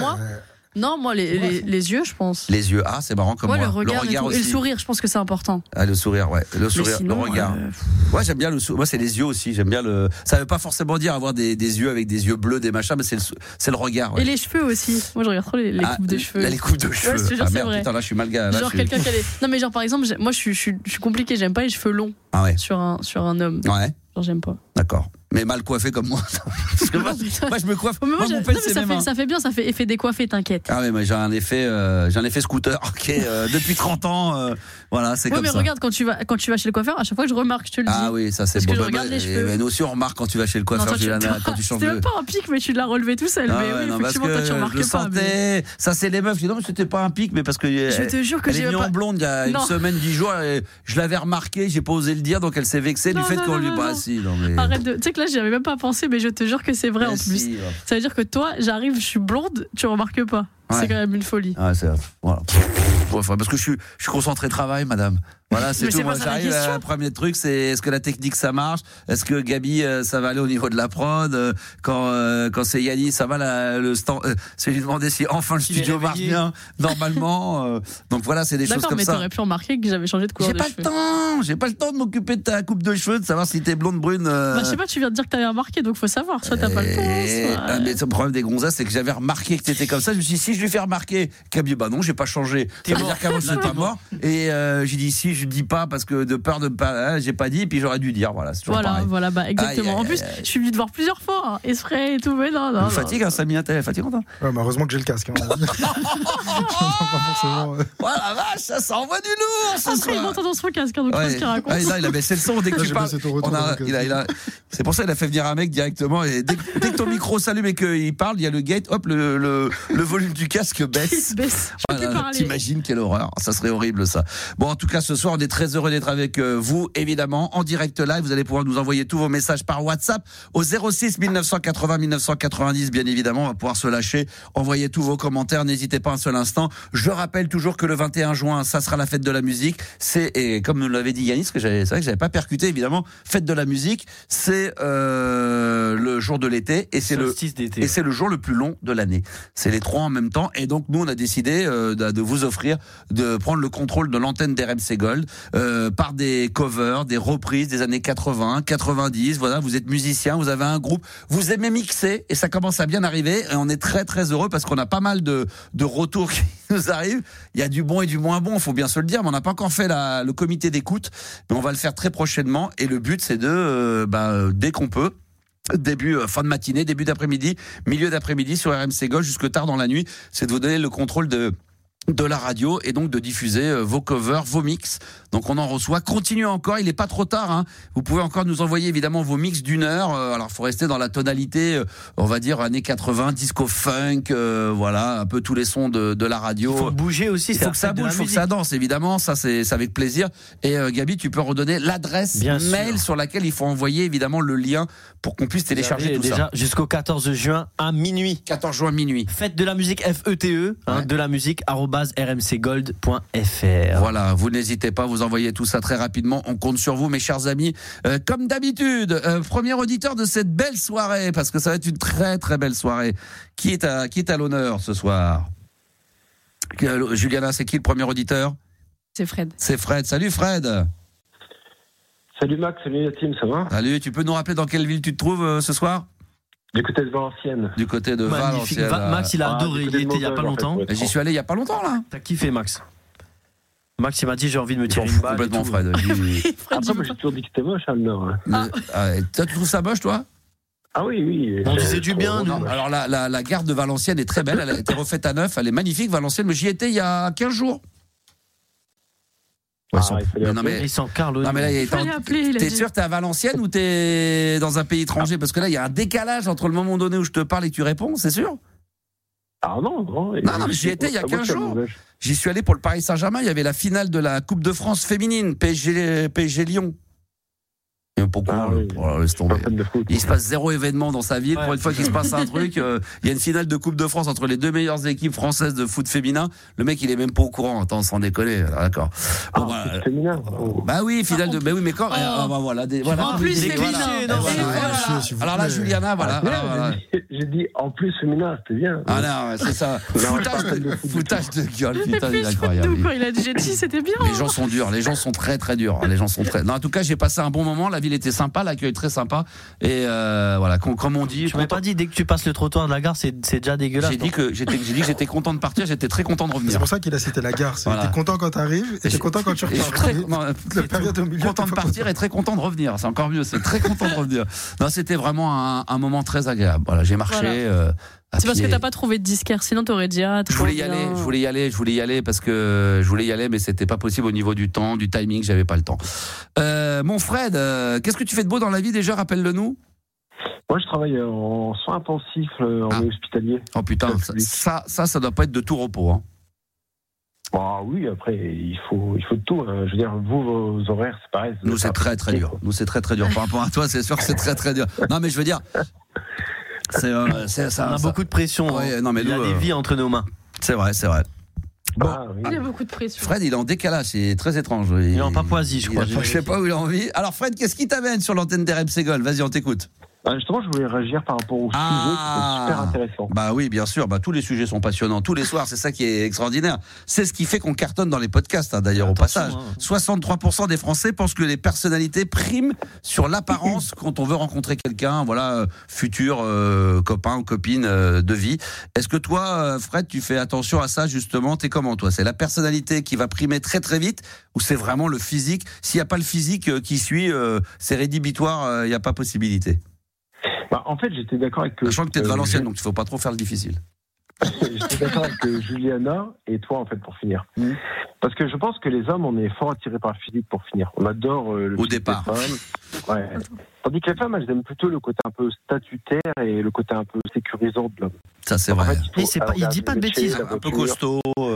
Speaker 4: moi, les yeux, je pense.
Speaker 2: Les yeux, c'est marrant comme moi.
Speaker 4: Le regard
Speaker 2: aussi.
Speaker 4: Et le sourire, je pense que c'est important.
Speaker 2: Ah, le sourire, ouais. Le sourire,
Speaker 4: sinon,
Speaker 2: le regard. Ouais, j'aime bien le sourire. Moi, c'est les yeux aussi. J'aime bien le. Ça veut pas forcément dire avoir des yeux avec des yeux bleus, des machins, mais c'est le regard. Ouais.
Speaker 4: Et les cheveux aussi. Moi, je regarde trop les coupes de cheveux.
Speaker 2: Les coupes de cheveux.
Speaker 4: Ouais, c'est vrai.
Speaker 2: Putain, là, je suis mal gars.
Speaker 4: Genre quelqu'un qui a les. Non, mais genre, par exemple, moi, je suis compliqué. J'aime pas les cheveux longs.
Speaker 2: Ah ouais.
Speaker 4: Sur un homme.
Speaker 2: Ouais.
Speaker 4: Genre, j'aime pas.
Speaker 2: D'accord. Mais mal coiffé comme moi. Parce que moi, je me coiffe.
Speaker 4: Moi, ça fait bien, ça fait effet décoiffé, t'inquiète.
Speaker 2: Ah ouais, mais j'ai un effet scooter. Ok, depuis 30 ans, voilà, c'est comme
Speaker 4: ça. Ouais, mais regarde, quand tu vas chez le coiffeur, à chaque fois je remarque, je te le dis.
Speaker 2: Ah oui, ça c'est bon.
Speaker 4: Parce que je regarde les cheveux.
Speaker 2: Mais nous aussi, on remarque quand tu vas chez le coiffeur, Juliana, quand tu changes de.
Speaker 4: C'était même pas un pic, mais tu l'as relevé tout seul. Mais oui, effectivement, toi tu remarques pas.
Speaker 2: Mais... Ça c'est les meufs. Je dis non, mais c'était pas un pic, mais parce que.
Speaker 4: Je te jure que j'ai
Speaker 2: pas. Elle est venue en blonde il y a une semaine, 10 jours. Je l'avais remarqué, j'ai pas osé le dire, donc elle s'est vexée du fait qu'on lui. Bah si, non mais.
Speaker 4: Arrête de. Tu sais que là, j'y avais même pas pensé, mais je te jure que c'est vrai en plus. Ça veut dire que toi, j'arrive, je suis blonde, tu remarques pas. C'est quand même une folie.
Speaker 2: Ah, c'est voilà. Parce que je suis concentré travail, madame. Voilà, c'est tout. Moi, j'arrive. Le premier truc, c'est est-ce que la technique ça marche? Est-ce que Gabi, ça va aller au niveau de la prod? Quand c'est Yannis, ça va le stand? C'est lui demander si enfin le studio marche bien normalement. Donc voilà, c'est des choses comme ça.
Speaker 4: D'accord, mais t'aurais pu remarquer que j'avais changé de couleur de cheveux.
Speaker 2: J'ai pas le temps de m'occuper de ta coupe de cheveux, de savoir si t'es blonde, brune.
Speaker 4: Bah je sais pas, tu viens de dire que t'avais remarqué, donc faut savoir. Soit t'as pas le temps.
Speaker 2: Mais le problème des gonzesses, c'est que j'avais remarqué que t'étais comme ça. Je me suis dit, si je lui fais remarquer, Gabi, bah non, j'ai pas changé. Ça veut dire qu'avant j'étais mort. Et j'ai dit si je dis pas parce que de peur de pas, j'ai pas dit, puis j'aurais dû dire. Voilà, c'est toujours pareil.
Speaker 4: Voilà, bah exactement. En plus, je suis venu te voir plusieurs fois, esprit et tout, mais non.
Speaker 2: Ça fatigue, Samy, t'es fatigante.
Speaker 5: Ouais, mais heureusement que j'ai le casque.
Speaker 2: Oh la vache, ça s'envoie du lourd.
Speaker 4: Après, il m'entend dans son casque, donc je sais ce qu'il raconte.
Speaker 2: Il a baissé le son dès que tu parles. C'est pour ça qu'il a fait venir un mec directement. Et dès que ton micro s'allume et qu'il parle, il y a le gate, hop, le volume du casque baisse. T'imagines quelle horreur. Ça serait horrible, ça. Bon, en tout cas, ce soir, on est très heureux d'être avec vous, évidemment, en direct live. Vous allez pouvoir nous envoyer tous vos messages par WhatsApp au 06 1980 1990. Bien évidemment, on va pouvoir se lâcher. Envoyez tous vos commentaires. N'hésitez pas un seul instant. Je rappelle toujours que le 21 juin, ça sera la fête de la musique. Et comme nous l'avait dit Yannis, c'est vrai que j'avais pas percuté, évidemment. Fête de la musique, c'est le jour de l'été et c'est le jour le plus long de l'année. C'est les trois en même temps. Et donc, nous, on a décidé de vous offrir de prendre le contrôle de l'antenne d'RMC Gold Gold, par des covers, des reprises des années 80, 90. Voilà, vous êtes musicien, vous avez un groupe, vous aimez mixer et ça commence à bien arriver. Et on est très très heureux parce qu'on a pas mal de retours qui nous arrivent. Il y a du bon et du moins bon, faut bien se le dire, mais on n'a pas encore fait le comité d'écoute, mais on va le faire très prochainement. Et le but, c'est de, dès qu'on peut, fin de matinée, début d'après-midi, milieu d'après-midi sur RMC Gold jusque tard dans la nuit, c'est de vous donner le contrôle de la radio et donc de diffuser vos covers, vos mix. Donc on en reçoit. Continuez encore, il n'est pas trop tard. Hein. Vous pouvez encore nous envoyer évidemment vos mix d'1 heure. Alors il faut rester dans la tonalité, on va dire années 80, disco funk, voilà, un peu tous les sons de la radio.
Speaker 3: Il faut bouger aussi.
Speaker 2: Il faut que ça bouge, il faut que ça danse évidemment. Ça c'est avec plaisir. Et Gabi, tu peux redonner l'adresse mail sur laquelle il faut envoyer évidemment le lien pour qu'on puisse télécharger tout
Speaker 3: déjà
Speaker 2: ça.
Speaker 3: Jusqu'au 14 juin à minuit.
Speaker 2: 14 juin minuit.
Speaker 3: Faites de la musique FETE, de la musique @rmcgold.fr.
Speaker 2: Voilà, vous n'hésitez pas, vous envoyez tout ça très rapidement. On compte sur vous, mes chers amis. Comme d'habitude, premier auditeur de cette belle soirée, parce que ça va être une très très belle soirée. Qui est à l'honneur ce soir? Juliana, c'est qui le premier auditeur?
Speaker 4: C'est Fred.
Speaker 2: C'est Fred. Salut Fred.
Speaker 6: Salut Max, salut la team, ça va?
Speaker 2: Salut, tu peux nous rappeler dans quelle ville tu te trouves ce soir?
Speaker 6: Du côté de Valenciennes.
Speaker 2: Du côté de
Speaker 3: Magnifique.
Speaker 2: Valenciennes.
Speaker 3: Max, il a adoré, il était il y a pas longtemps.
Speaker 2: En fait, j'y suis allé il y a pas longtemps là.
Speaker 3: T'as kiffé Max? Max, il m'a dit j'ai envie de me tirer une balle.
Speaker 2: Complètement Fred.
Speaker 6: Après, moi j'ai toujours dit que c'était moche, hein, le Nord.
Speaker 2: Tu trouves ça moche toi?
Speaker 6: Ah oui.
Speaker 3: On disait du bien, nous.
Speaker 2: Alors la gare de Valenciennes est très belle, elle a été refaite à neuf, elle est magnifique Valenciennes, mais j'y étais il y a 15 jours.
Speaker 3: Ils sont Carlo.
Speaker 2: Non mais là, t'es sûr que t'es à Valenciennes ou t'es dans un pays étranger? Parce que là, il y a un décalage entre le moment donné où je te parle et que tu réponds, c'est sûr?
Speaker 6: Ah non.
Speaker 2: Non, mais j'y étais il y a 15 jours. J'y suis allé pour le Paris Saint-Germain, il y avait la finale de la Coupe de France féminine, PSG Lyon. Et pourquoi laisse tomber. Il se passe zéro événement dans sa ville. Pour une fois qu'il se passe un truc, il y a une finale de Coupe de France entre les deux meilleures équipes françaises de foot féminin. Le mec, il est même pas au courant. Attends, sans déconner. D'accord.
Speaker 6: Bon, féminin.
Speaker 2: Bah oui, finale de. Bah oui, mais quand.
Speaker 4: En plus féminin.
Speaker 2: Alors là, Juliana, voilà.
Speaker 6: J'ai dit en plus féminin, c'était bien.
Speaker 2: Ah non, c'est ça. Foutage de gueule, putain, il est incroyable.
Speaker 4: Il a dit j'ai dit c'était bien.
Speaker 2: Les gens sont durs. Les gens sont très très durs. Les gens sont très. Non, en tout cas, j'ai passé un bon moment. La ville était sympa, l'accueil très sympa. Et voilà, comme on dit.
Speaker 3: Tu m'as pas dit dès que tu passes le trottoir de la gare, c'est déjà dégueulasse.
Speaker 2: J'ai dit que j'étais content de partir, j'étais très content de revenir.
Speaker 5: C'est pour ça qu'il a cité la gare. T'es content quand t'arrives et t'es content quand tu repars.
Speaker 2: Content de partir et très content de revenir. C'est encore mieux. C'est très content de revenir. Non, c'était vraiment un moment très agréable. Voilà, j'ai marché.
Speaker 4: C'est parce que t'as pas trouvé de disquaire, sinon t'aurais dit
Speaker 2: je voulais y aller parce que je voulais y aller, mais c'était pas possible au niveau du temps, du timing, j'avais pas le temps. Mon Fred, qu'est-ce que tu fais de beau dans la vie déjà, rappelle-le-nous?
Speaker 6: Moi je travaille en soins intensifs en hospitalier.
Speaker 2: Oh putain, ça doit pas être de tout repos, hein.
Speaker 6: Ah oui, après il faut de tout. Hein. Je veux dire, vos horaires c'est pareil.
Speaker 2: Nous c'est très très dur. Nous c'est très très dur. Par rapport à toi, c'est sûr que c'est très très dur. Non mais je veux dire.
Speaker 3: On a beaucoup de pression.
Speaker 2: Non, mais
Speaker 3: il y a des vies entre nos mains.
Speaker 2: C'est vrai.
Speaker 4: Bon. Il y a beaucoup de pression.
Speaker 2: Fred, il est en décalage, c'est très étrange.
Speaker 3: Il est en Papouasie, je crois.
Speaker 2: Je sais pas où il a envie. Alors Fred, qu'est-ce qui t'amène sur l'antenne d'RMC Gold? Vas-y, on t'écoute.
Speaker 6: Justement, je voulais réagir par rapport au sujet, c'est super intéressant.
Speaker 2: Bah oui, bien sûr. Tous les sujets sont passionnants. Tous les soirs, c'est ça qui est extraordinaire. C'est ce qui fait qu'on cartonne dans les podcasts, d'ailleurs, au passage. 63% des Français pensent que les personnalités priment sur l'apparence quand on veut rencontrer quelqu'un, voilà, futur copain ou copine de vie. Est-ce que toi, Fred, tu fais attention à ça, justement? T'es comment, toi? C'est la personnalité qui va primer très très vite ou c'est vraiment le physique? S'il n'y a pas le physique qui suit, c'est rédhibitoire, il n'y a pas possibilité.
Speaker 6: En fait, j'étais d'accord avec...
Speaker 2: Sachant que tu es de Valenciennes, donc il ne faut pas trop faire le difficile.
Speaker 6: J'étais d'accord avec Juliana et toi, en fait, pour finir. Parce que je pense que les hommes, on est fort attirés par le physique pour finir. On adore le
Speaker 2: au départ.
Speaker 6: Ouais. Tandis que les femmes, elles aiment plutôt le côté un peu statutaire et le côté un peu sécurisant de l'homme.
Speaker 2: Ça, c'est vrai.
Speaker 3: En fait, il dit pas de bêtises.
Speaker 2: Un peu costaud.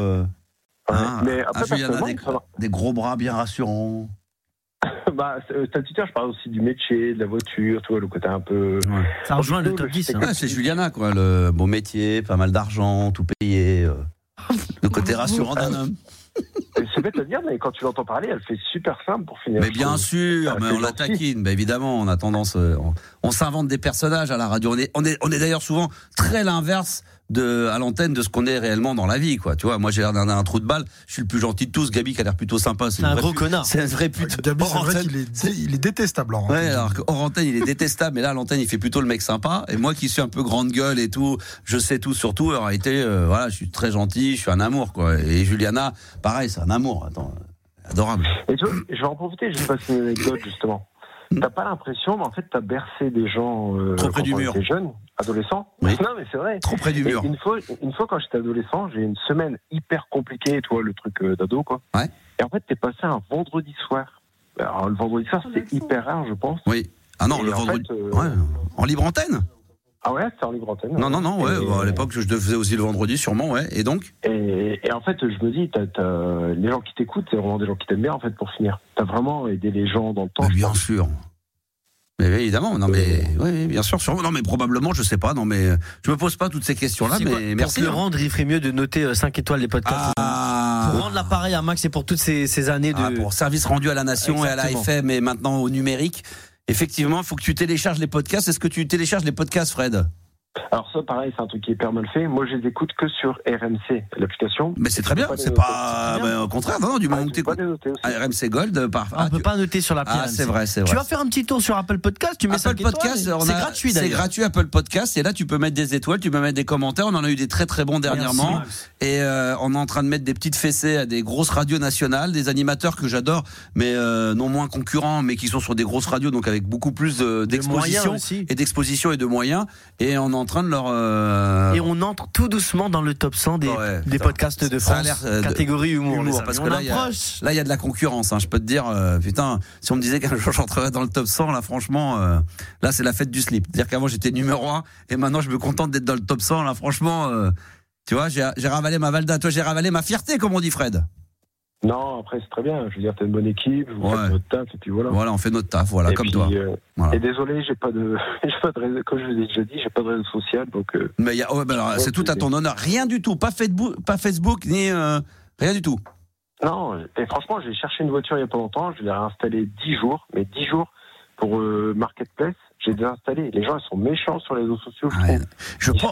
Speaker 6: Mais après,
Speaker 2: Juliana, des gros bras bien rassurants.
Speaker 6: Statutaire, je parle aussi du métier, de la voiture, tu vois, le côté un peu...
Speaker 3: Ouais. Ça rejoint le top 10.
Speaker 2: C'est Juliana, quoi, le beau métier, pas mal d'argent, tout payé, le côté rassurant d'un homme.
Speaker 6: C'est bête à dire, mais quand tu l'entends parler, elle fait super simple pour finir.
Speaker 2: Mais bien sûr, mais on la taquine. Mais évidemment, on a tendance, on s'invente des personnages à la radio. On est d'ailleurs souvent très l'inverse à l'antenne de ce qu'on est réellement dans la vie, quoi. Tu vois, moi j'ai l'air d'un trou de balle, je suis le plus gentil de tous. Gabi qui a l'air plutôt sympa,
Speaker 3: c'est un gros connard.
Speaker 2: C'est un vrai putain.
Speaker 5: Gabi, c'est vrai qu'il est détestable.
Speaker 2: Ouais, alors qu'hors antenne il est détestable, mais là à l'antenne il fait plutôt le mec sympa. Et moi qui suis un peu grande gueule et tout, je sais tout sur tout. En réalité, voilà, je suis très gentil, je suis un amour, quoi. Et Juliana, pareil, c'est un amour. Attends, adorable.
Speaker 6: Et tu vois, je vais en profiter, je vais passer une anecdote justement. T'as pas l'impression, mais en fait, t'as bercé des gens
Speaker 2: trop près du mur.
Speaker 6: T'es jeune, adolescent.
Speaker 2: Oui.
Speaker 6: Non, mais c'est vrai.
Speaker 2: Trop près du mur.
Speaker 6: Une fois, quand j'étais adolescent, j'ai eu une semaine hyper compliquée, toi, le truc d'ado, quoi.
Speaker 2: Ouais.
Speaker 6: Et en fait, t'es passé un vendredi soir. Alors, le vendredi soir, c'est hyper rare, je pense.
Speaker 2: Oui. Ah non,
Speaker 6: et
Speaker 2: le vendredi. Ouais. En libre antenne.
Speaker 6: Ah ouais, c'était en libre antenne.
Speaker 2: Non, ouais. À l'époque, je faisais aussi le vendredi, sûrement, ouais. Et donc
Speaker 6: et en fait, je me dis, les gens qui t'écoutent, c'est vraiment des gens qui t'aiment bien, en fait, pour finir. T'as vraiment aidé les gens dans le temps.
Speaker 2: Bien sûr. Mais évidemment, non mais oui, bien sûr, sûrement. Non mais probablement, je sais pas. Non mais je me pose pas toutes ces questions-là. Mais merci.
Speaker 3: Pour le rendre, il ferait mieux de noter 5 étoiles les podcasts. Pour rendre l'appareil à Max et pour toutes ces années de
Speaker 2: pour service rendu à la nation. Exactement. Et à la FM et maintenant au numérique. Effectivement, il faut que tu télécharges les podcasts. Est-ce que tu télécharges les podcasts, Fred ?
Speaker 6: Alors ça, pareil, c'est un truc qui est hyper mal fait. Moi, je les écoute que sur RMC, l'application.
Speaker 2: Mais c'est très bien, c'est pas... au contraire, non, du moment que tu écoutes. RMC Gold,
Speaker 3: on peut pas noter sur l'appli.
Speaker 2: Ah, c'est vrai.
Speaker 3: Tu vas faire un petit tour sur Apple Podcast, tu mets
Speaker 2: Apple Podcast, c'est
Speaker 3: gratuit d'ailleurs.
Speaker 2: C'est gratuit Apple Podcast, et là tu peux mettre des étoiles, tu peux mettre des commentaires. On en a eu des très très bons dernièrement. Merci. Et on est en train de mettre des petites fessées à des grosses radios nationales, des animateurs que j'adore, mais non moins concurrents, mais qui sont sur des grosses radios, donc avec beaucoup plus d'exposition et d'exposition et de moyens. Et on est en train de leur
Speaker 3: et on entre tout doucement dans le top 100 des podcasts de France, catégorie humour,
Speaker 2: parce que là il y a de la concurrence, hein, je peux te dire, putain, si on me disait qu'un jour j'entrerais dans le top 100, là franchement, là c'est la fête du slip. C'est-à-dire qu'avant j'étais numéro 1 et maintenant je me contente d'être dans le top 100, là franchement, tu vois, j'ai ravalé ma Valda, toi j'ai ravalé ma fierté, comme on dit, Fred.
Speaker 6: Non, après c'est très bien. Je veux dire, t'as une bonne équipe, vous faites notre taf et puis voilà.
Speaker 2: Voilà, on fait notre taf, voilà, et comme puis, toi.
Speaker 6: Voilà. Et désolé, j'ai pas de réseau, comme je l'ai déjà dit, j'ai pas de réseau social, donc.
Speaker 2: Mais alors, c'est tout à ton honneur, rien du tout, pas Facebook ni rien du tout.
Speaker 6: Non, et franchement, j'ai cherché une voiture il y a pas longtemps, je l'ai réinstallée 10 jours pour Marketplace. J'ai désinstallé. Les gens, ils sont méchants sur les réseaux sociaux, je trouve.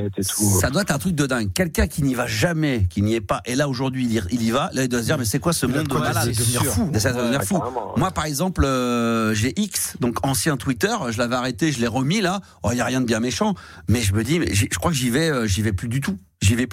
Speaker 2: Ça doit être un truc de dingue. Quelqu'un qui n'y va jamais, qui n'y est pas, et là, aujourd'hui, il y va, là, il doit se dire, mais c'est quoi ce monde de malade? Ça doit devenir fou. Moi, par exemple, j'ai X, donc ancien Twitter, je l'avais arrêté, je l'ai remis, là. Oh, il n'y a rien de bien méchant. Mais je me dis, je crois que j'y vais plus du tout.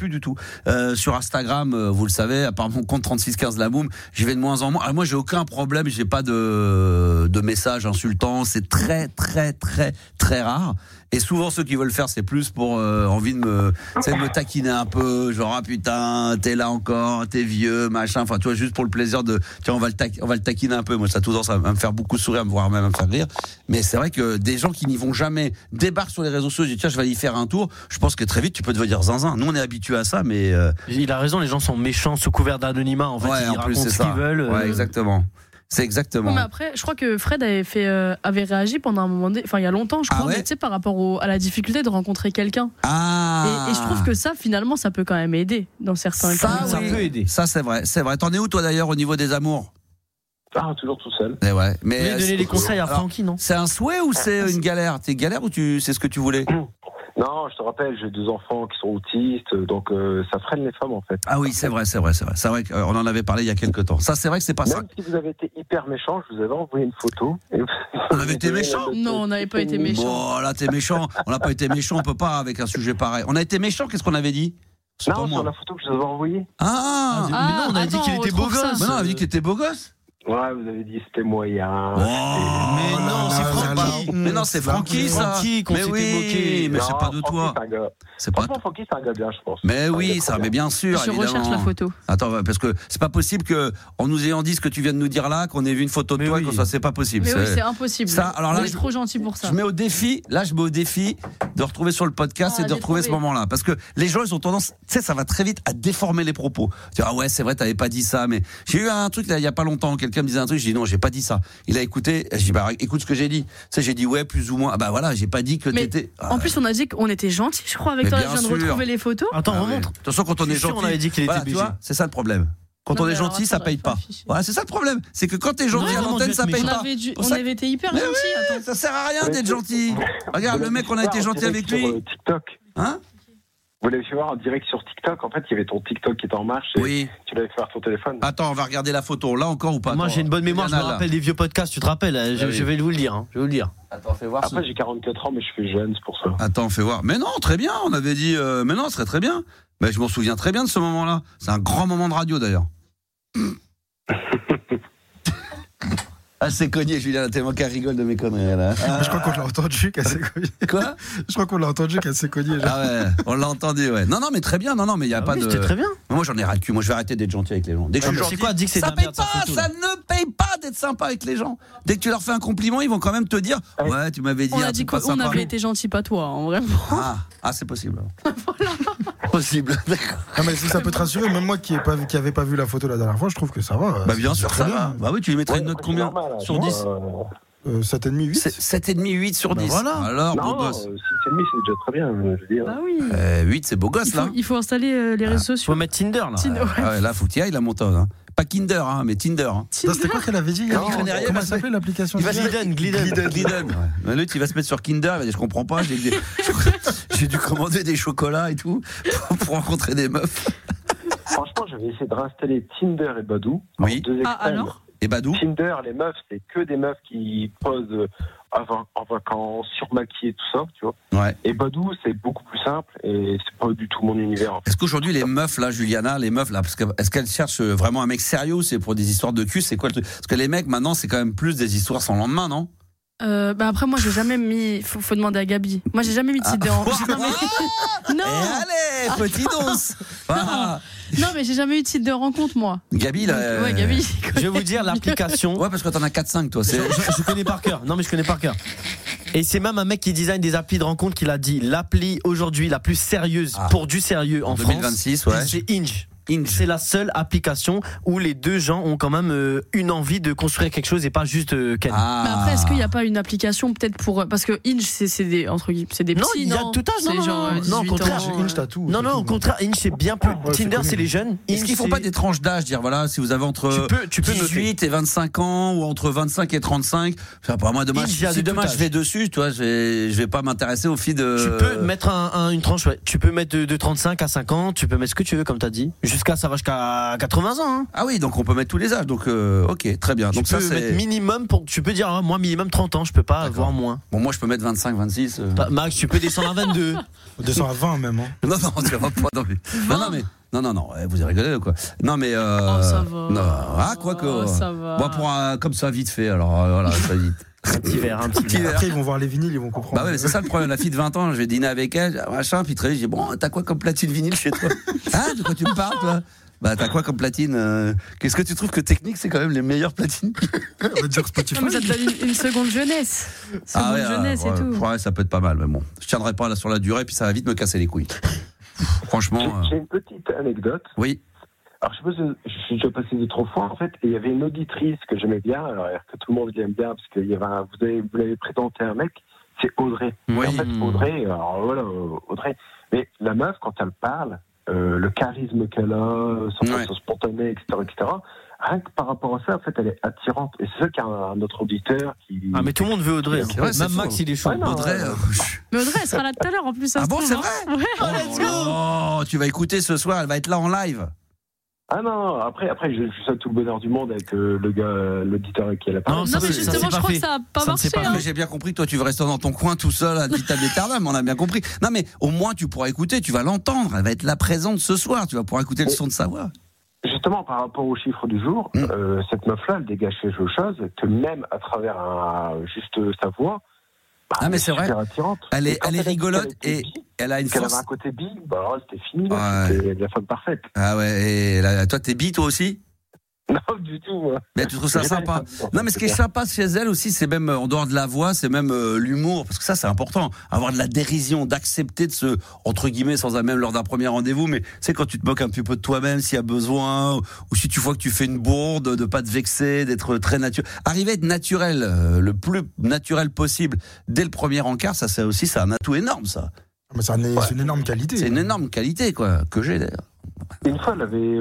Speaker 2: Sur Instagram, vous le savez, à part mon compte 3615 la boum, j'y vais de moins en moins. Alors moi, j'ai aucun problème, j'ai pas de messages insultants, c'est très très très très rare. Et souvent, ceux qui veulent le faire, c'est plus pour envie de me taquiner un peu, genre, ah putain, t'es là encore, t'es vieux, machin. Enfin, tu vois, juste pour le plaisir de, tiens, on va le taquiner un peu. Moi, ça a tendance à me faire beaucoup sourire, voire même à me faire rire. Mais c'est vrai que des gens qui n'y vont jamais débarquent sur les réseaux sociaux, disent, tiens, je vais y faire un tour. Je pense que très vite, tu peux devenir zinzin. Nous, on est habitués à ça, mais.
Speaker 3: Il a raison, les gens sont méchants sous couvert d'anonymat. En fait, ils racontent ce qu'ils veulent.
Speaker 2: Ouais, exactement. C'est exactement.
Speaker 4: Non, mais après, je crois que Fred avait réagi pendant un moment, il y a longtemps, je crois, mais tu sais, par rapport à la difficulté de rencontrer quelqu'un. Et je trouve que ça, finalement, ça peut quand même aider dans certains cas.
Speaker 2: Ça peut aider. Ça, c'est vrai. T'en es où, toi, d'ailleurs, au niveau des amours?
Speaker 6: Toujours tout seul.
Speaker 2: Mais ouais. Mais
Speaker 3: donner les conseils à Francky, non?
Speaker 2: C'est un souhait ou c'est une galère? T'es galère ou c'est ce que tu voulais?
Speaker 6: Non, je te rappelle, j'ai 2 enfants qui sont autistes, donc ça freine les femmes en fait.
Speaker 2: Ah oui, c'est vrai. C'est vrai qu'on en avait parlé il y a quelques temps. Ça, c'est vrai que c'est pas ça.
Speaker 6: Même si vous avez été hyper méchant, je vous avais envoyé une photo.
Speaker 2: On avait été méchant?
Speaker 4: Non, on n'avait pas été méchant.
Speaker 2: Bon, là, t'es méchant. On n'a pas été méchant, on peut pas avec un sujet pareil. On a été méchant, qu'est-ce qu'on avait dit?
Speaker 6: Non, sur la photo que je vous avais envoyée.
Speaker 2: Mais non,
Speaker 3: on a dit qu'il était beau gosse.
Speaker 2: Mais non, on a dit qu'il était beau gosse.
Speaker 6: Ouais, vous avez dit c'était moyen.
Speaker 3: Mais non, c'est Francky.
Speaker 2: Mais non, c'est Francky, ça.
Speaker 3: Francky qu'on s'était moqué.
Speaker 2: Mais c'est pas de toi.
Speaker 6: C'est pas. Francky, c'est un gars bien, je pense.
Speaker 2: Mais oui, ça, mais bien sûr.
Speaker 4: Je recherche la photo.
Speaker 2: Attends, parce que c'est pas possible que, en nous ayant dit ce que tu viens de nous dire là, qu'on ait vu une photo de toi, que ça, c'est pas possible.
Speaker 4: Mais oui, c'est impossible. Ça, alors là, on est trop gentil pour ça.
Speaker 2: Je mets au défi de retrouver sur le podcast et de retrouver ce moment-là. Parce que les gens, ils ont tendance, tu sais, ça va très vite à déformer les propos. Tu dis, ah ouais, c'est vrai, t'avais pas dit ça, mais j'ai eu un truc là, il y a pas longtemps, quelqu'un me disait un truc, je dis non, j'ai pas dit ça. Il a écouté, je dis bah écoute ce que j'ai dit. Tu sais, j'ai dit ouais, plus ou moins. Ah bah voilà, j'ai pas dit que t'étais.
Speaker 4: En plus, on a dit qu'on était gentils, je crois, avec toi. Je viens de retrouver les photos.
Speaker 3: Attends, remonte.
Speaker 2: De toute façon, quand on est gentil,
Speaker 3: on avait dit qu'il était BG.
Speaker 2: C'est ça le problème. Quand on est gentil, ça paye pas. Voilà, c'est ça le problème. C'est que quand t'es gentil à l'antenne, ça paye pas.
Speaker 4: On avait été hyper gentils.
Speaker 2: Ça sert à rien d'être gentil. Regarde, le mec, on a été gentil avec lui.
Speaker 6: TikTok.
Speaker 2: Hein?
Speaker 6: Vous l'avez fait voir en direct sur TikTok. En fait, il y avait ton TikTok qui était en marche.
Speaker 2: Oui.
Speaker 6: Tu l'avais fait voir ton téléphone.
Speaker 2: Attends, on va regarder la photo. Là encore ou pas?
Speaker 3: Moi, j'ai une bonne mémoire. Je me rappelle des vieux podcasts. Tu te rappelles? Je vais vous le dire. Je vais vous le dire.
Speaker 2: Attends, fais voir.
Speaker 6: Après, j'ai 44 ans, mais je fais jeune, c'est pour ça.
Speaker 2: Attends, fais voir. Mais non, très bien. On avait dit. Mais non, ce serait très bien. Mais je m'en souviens très bien de ce moment-là. C'est un grand moment de radio d'ailleurs. Ah, c'est cogné, Julien, tellement qu'elle rigole de mes conneries, là.
Speaker 5: Je crois qu'on l'a entendu qu'elle s'est cognée.
Speaker 2: Quoi?
Speaker 5: Je crois qu'on l'a entendu qu'elle s'est cognée.
Speaker 2: Ah ouais, on l'a entendu, ouais. Non, mais très bien, non, mais il n'y a pas de.
Speaker 3: C'était très bien.
Speaker 2: Mais moi, j'en ai ras le cul. Moi, je vais arrêter d'être gentil avec les gens. Dès que je suis gentil,
Speaker 3: c'est quoi, dis que c'est
Speaker 2: ça
Speaker 3: de la
Speaker 2: paye
Speaker 3: merde,
Speaker 2: pas, ça ne paye pas d'être sympa avec les gens. Dès que tu leur fais un compliment, ils vont quand même te dire, ouais, tu m'avais dit
Speaker 4: on
Speaker 2: un
Speaker 4: a dit
Speaker 2: truc pas
Speaker 4: qu'on
Speaker 2: sympa.
Speaker 4: avait été gentil, pas toi, en vrai.
Speaker 2: Ah, c'est possible. Voilà. Possible, d'accord.
Speaker 5: Non, mais si ça peut te rassurer, même moi qui avait pas vu la photo la dernière fois, je trouve que ça va.
Speaker 2: Bah, bien sûr, ça va. Bah oui, tu lui mettrais une note combien?
Speaker 6: Normal,
Speaker 2: Sur 10?
Speaker 5: 7,5, 8.
Speaker 2: 7,5, 8 sur 10.
Speaker 3: Voilà.
Speaker 2: Alors, beau
Speaker 6: Non,
Speaker 2: gosse.
Speaker 6: 6,5, c'est déjà très bien, je veux dire.
Speaker 4: Ah oui.
Speaker 2: 8, c'est beau gosse, là.
Speaker 4: Il faut installer les réseaux sociaux.
Speaker 3: Faut mettre Tinder, là.
Speaker 2: Ah ouais, là, faut que tu y ailles, la montagne. Hein. Pas Kinder, hein, mais Tinder. Hein.
Speaker 5: Non, c'était quoi qu'elle avait dit? Comment ça s'appelait l'application?
Speaker 3: Glidden.
Speaker 2: Ouais. L'autre, il va se mettre sur Kinder, il va dire, je comprends pas, j'ai dû commander des chocolats et tout pour rencontrer des meufs.
Speaker 6: Franchement, j'avais essayé de réinstaller Tinder et Badoo.
Speaker 2: Oui.
Speaker 6: Deux extrêmes.
Speaker 4: Alors?
Speaker 2: Et Badou?
Speaker 6: Tinder, les meufs, c'est que des meufs qui posent en vacances, surmaquillées, tout ça, tu vois.
Speaker 2: Ouais.
Speaker 6: Et Badoo, c'est beaucoup plus simple et c'est pas du tout mon univers.
Speaker 2: Est-ce qu'aujourd'hui, les meufs, là, Juliana, les meufs, là, est-ce qu'elles cherchent vraiment un mec sérieux ou c'est pour des histoires de cul? C'est quoi le truc? Parce que les mecs, maintenant, c'est quand même plus des histoires sans lendemain, non?
Speaker 4: Bah après moi j'ai jamais mis faut demander à Gabi. Moi j'ai jamais mis Tinder en
Speaker 2: Non. Et allez, petit dos.
Speaker 4: Non mais j'ai jamais eu Tinder en compte moi.
Speaker 2: Gabi là.
Speaker 4: Ouais Gabi.
Speaker 3: Je vais vous dire l'application.
Speaker 2: Ouais parce que t'en as 4-5 toi.
Speaker 3: Je connais par cœur. Non mais je connais par cœur. Et c'est même un mec qui design des applis de rencontre qui l'a dit. L'appli aujourd'hui la plus sérieuse pour du sérieux en
Speaker 2: 2026,
Speaker 3: France,
Speaker 2: ouais.
Speaker 3: c'est Hinge. C'est la seule application où les deux gens ont quand même une envie de construire quelque chose et pas juste ken.
Speaker 4: Mais après, est-ce qu'il n'y a pas une application peut-être pour parce que Hinge c'est des entre guillemets c'est des petits,
Speaker 3: non, il y a tout âge. Non, au contraire,
Speaker 5: Hinge t'as tout.
Speaker 3: Non, au contraire, Hinge c'est bien plus. Tinder c'est les jeunes.
Speaker 2: Est-ce qu'ils font pas des tranches d'âge, dire voilà si vous avez entre
Speaker 3: tu peux
Speaker 2: 18 et 25 ans ou entre 25 et 35, ça pour moi demain si demain je vais dessus, toi je vais pas m'intéresser aux filles de.
Speaker 3: Tu peux mettre une tranche, ouais. Tu peux mettre de 35 à 50, tu peux mettre ce que tu veux comme t'as dit. Ça va jusqu'à 80 ans. Hein.
Speaker 2: Ah oui, donc on peut mettre tous les âges. Donc ok, très bien. Donc
Speaker 3: tu peux mettre minimum tu peux dire moi minimum 30 ans, je peux pas avoir moins.
Speaker 2: Bon moi je peux mettre 25, 26.
Speaker 3: Max, tu peux descendre à 22.
Speaker 5: Descendre à 20 même. Hein.
Speaker 2: Non, tu vas pas non, vous avez rigolé quoi. Non mais
Speaker 4: ça va.
Speaker 2: Non, quoi que.
Speaker 4: Ça va.
Speaker 2: Bon pour comme ça vite fait. Alors voilà, ça vite.
Speaker 3: Un petit verre.
Speaker 5: Après ils vont voir les vinyles, ils vont comprendre.
Speaker 2: Bah ouais, c'est ça le problème. La fille de 20 ans, je vais dîner avec elle, machin, puis très vite, je dis bon, t'as quoi comme platine vinyle chez toi? Hein, de quoi tu me parles toi? Bah t'as quoi comme platine? Qu'est-ce que tu trouves que Technique c'est quand même les meilleures platines?
Speaker 5: On va dire Spotify.
Speaker 4: Ça te donne une seconde jeunesse. Jeunesse et tout.
Speaker 2: Ouais, ça peut être pas mal, mais bon, je tiendrai pas là sur la durée, puis ça va vite me casser les couilles. Franchement.
Speaker 6: J'ai une petite anecdote.
Speaker 2: Oui.
Speaker 6: Alors, je suppose, je suis déjà passé 2-3 fois, en fait, et il y avait une auditrice que j'aimais bien, alors que tout le monde l'aime bien, parce qu'il y avait vous l'avez présenté un mec, c'est Audrey.
Speaker 2: Oui.
Speaker 6: Et en fait, Audrey, alors voilà, Audrey. Mais la meuf, quand elle parle, le charisme qu'elle a, son façon spontanée, etc., rien que par rapport à ça, en fait, elle est attirante. Et c'est ça qu'il y a un autre auditeur qui.
Speaker 3: Ah, mais tout le monde veut Audrey.
Speaker 2: Vrai,
Speaker 3: même Max, il est chaud.
Speaker 2: Audrey.
Speaker 4: Mais Audrey, elle sera là tout à l'heure, en plus.
Speaker 2: Ah bon, c'est vrai?
Speaker 4: Ouais.
Speaker 2: Oh, tu vas écouter ce soir, elle va être là en live.
Speaker 6: Ah non, après je souhaite tout le bonheur du monde avec le gars, l'auditeur qui est là.
Speaker 4: Non, mais justement, je crois que ça n'a pas marché.
Speaker 2: Mais j'ai bien compris, toi tu veux rester dans ton coin tout seul à vitam aeternam, on a bien compris. Non mais au moins tu pourras écouter, tu vas l'entendre, elle va être là présente ce soir, tu vas pouvoir écouter le son de sa voix.
Speaker 6: Justement, par rapport aux chiffres du jour, cette meuf-là, elle dégage quelque chose que même à travers juste sa voix,
Speaker 2: mais c'est vrai.
Speaker 6: Attirante.
Speaker 2: Elle est rigolote et elle a une force.
Speaker 6: Elle avait un côté bi, c'était fini, c'était la femme parfaite.
Speaker 2: Ah ouais, et là, toi t'es bi toi aussi?
Speaker 6: Non, du tout. Moi.
Speaker 2: Mais tu trouves ça sympa? Non, mais ce qui est sympa chez elle aussi, c'est même, en dehors de la voix, c'est même l'humour. Parce que ça, c'est important. Avoir de la dérision, d'accepter de se, entre guillemets, sans même lors d'un premier rendez-vous, mais c'est quand tu te moques un petit peu de toi-même, s'il y a besoin, ou si tu vois que tu fais une bourde, de pas te vexer, d'être très naturel. Arriver à être naturel, le plus naturel possible, dès le premier encart, ça, c'est aussi, c'est un atout énorme, ça.
Speaker 5: Mais c'est une énorme qualité.
Speaker 2: C'est une énorme qualité, quoi, que j'ai d'ailleurs.
Speaker 6: Une fois,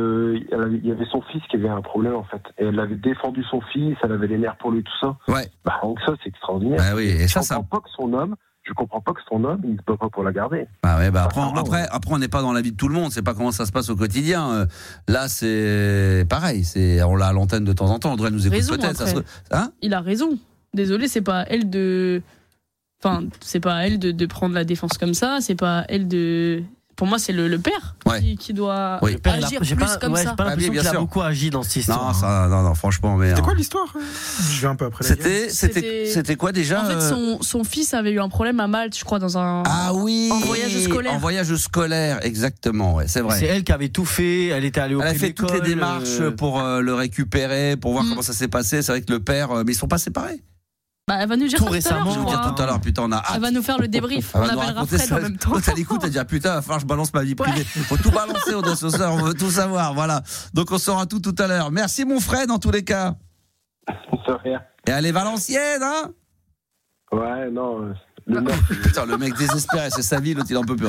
Speaker 6: il y avait son fils qui avait un problème, en fait. Et elle avait défendu son fils, elle avait les nerfs pour lui, tout ça.
Speaker 2: Ouais.
Speaker 6: Donc ça, c'est extraordinaire.
Speaker 2: Bah oui, et ça,
Speaker 6: je comprends pas que son homme, je je comprends pas que son homme, il se bat pas pour la garder.
Speaker 2: Ah ouais, après, on n'est pas dans la vie de tout le monde, c'est pas comment ça se passe au quotidien. Là, c'est pareil, on l'a à l'antenne de temps en temps. Audrey nous écoute peut-être.
Speaker 4: Il a raison. Désolé, c'est pas à elle de prendre la défense comme ça. C'est pas à elle de. Pour moi, c'est le père qui doit agir plus comme ça.
Speaker 3: J'ai pas l'impression qu'il a beaucoup agi dans cette histoire.
Speaker 2: Non, franchement. Mais
Speaker 5: c'était quoi l'histoire? Je vais un peu après.
Speaker 2: C'était quoi déjà?
Speaker 4: En fait, son fils avait eu un problème à Malte, je crois, dans un.
Speaker 2: Ah oui.
Speaker 4: En voyage scolaire.
Speaker 2: En voyage scolaire, exactement. Ouais, c'est vrai.
Speaker 3: C'est elle qui avait tout fait. Elle était allée au.
Speaker 2: Elle a fait toutes les démarches pour le récupérer, pour voir comment ça s'est passé. C'est vrai que le père, mais ils sont pas séparés.
Speaker 4: Elle va nous dire
Speaker 2: tout récemment. Je vais dire tout à l'heure, putain, on a hâte.
Speaker 4: Elle va nous faire le débrief. On appellera Fred en même temps.
Speaker 2: T'as l'écoute, t'as dit putain, il va falloir que je balance ma vie privée. Faut tout balancer au ce soir, on veut tout savoir. Voilà. Donc on saura tout à l'heure. Merci mon Fred en tous les cas.
Speaker 6: C'est rien.
Speaker 2: Et elle est valencienne, hein?
Speaker 6: Ouais, non.
Speaker 2: Putain, le mec désespéré, c'est sa vie, l'autre il en peut plus.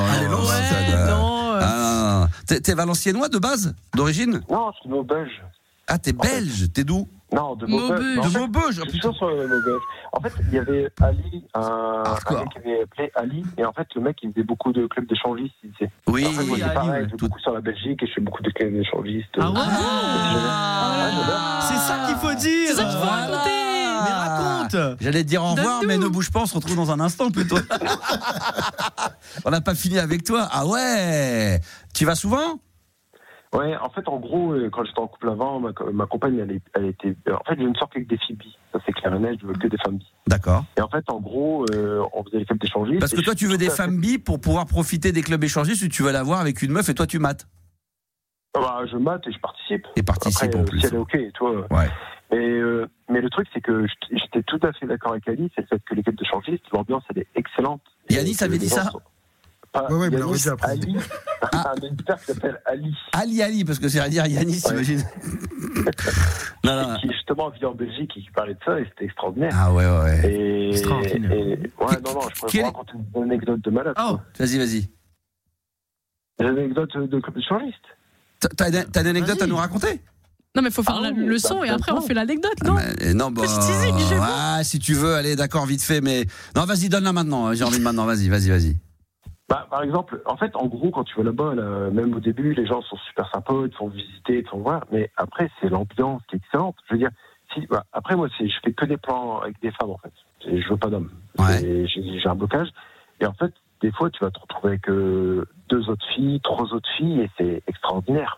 Speaker 4: Non.
Speaker 2: T'es valenciennois de base, d'origine?
Speaker 6: Non, je suis Maubeuge.
Speaker 2: Ah, t'es belge, t'es d'où?
Speaker 6: Non, de Maubeuge.
Speaker 2: De Maubeuge.
Speaker 6: Je suis sûr sur Maubeuge. En fait, il y avait Ali, un mec qui avait appelé Ali, et en fait, le mec, il faisait beaucoup de clubs d'échangistes.
Speaker 2: Oui,
Speaker 6: en fait, moi, c'est pareil, je fais beaucoup sur la Belgique et je fais beaucoup de clubs d'échangistes.
Speaker 3: Ah ouais. C'est ça qu'il faut dire.
Speaker 4: C'est ça qu'il faut raconter.
Speaker 3: Mais raconte.
Speaker 2: J'allais te dire au revoir, mais ne bouge pas, on se retrouve dans un instant plutôt. On n'a pas fini avec toi. Ah ouais. Tu vas souvent?
Speaker 6: Ouais, en fait, en gros, quand j'étais en couple avant, ma compagne, elle était. En fait, je ne sors qu'avec des filles bi. Ça, c'est clair et net, je veux que des femmes bi.
Speaker 2: D'accord.
Speaker 6: Et en fait, en gros, on faisait les clubs d'échangistes.
Speaker 2: Parce que toi, tu veux des femmes bi pour pouvoir profiter des clubs échangistes ou tu veux l'avoir avec une meuf et toi, tu mates?
Speaker 6: Je mate et je participe.
Speaker 2: Et participe
Speaker 6: après,
Speaker 2: en plus.
Speaker 6: Si elle est OK, toi.
Speaker 2: Ouais.
Speaker 6: Mais le truc, c'est que j'étais tout à fait d'accord avec Ali, c'est le fait que les clubs d'échangistes, l'ambiance, elle est excellente.
Speaker 2: Yanis avait dit ça?
Speaker 5: Ouais, mais Yanis,
Speaker 6: Ali, un éditeur qui s'appelle Ali.
Speaker 2: Ali, parce que c'est à dire Yanis, t'imagines?
Speaker 6: Qui justement vit en Belgique et qui parlait de ça, et c'était extraordinaire.
Speaker 2: Ah ouais.
Speaker 6: Extraordinaire. Je pourrais vous raconter une anecdote de malade.
Speaker 2: Oh, vas-y.
Speaker 6: Une anecdote de club d'échangiste.
Speaker 2: T'as une anecdote à nous raconter?
Speaker 4: Non, mais il faut faire le son et après on fait l'anecdote, non?
Speaker 2: Si tu veux, allez, d'accord, vite fait, mais. Non, vas-y, donne-la maintenant, j'ai envie de maintenant, vas-y.
Speaker 6: Par exemple, en fait, en gros, quand tu vas là-bas, même au début, les gens sont super sympas, ils te font visiter, ils te font voir, mais après, c'est l'ambiance qui est excellente. Je veux dire, après, moi, je fais que des plans avec des femmes, en fait. Je veux pas d'hommes.
Speaker 2: Ouais.
Speaker 6: J'ai un blocage. Et en fait, des fois, tu vas te retrouver avec 2 autres filles, 3 autres filles, et c'est extraordinaire.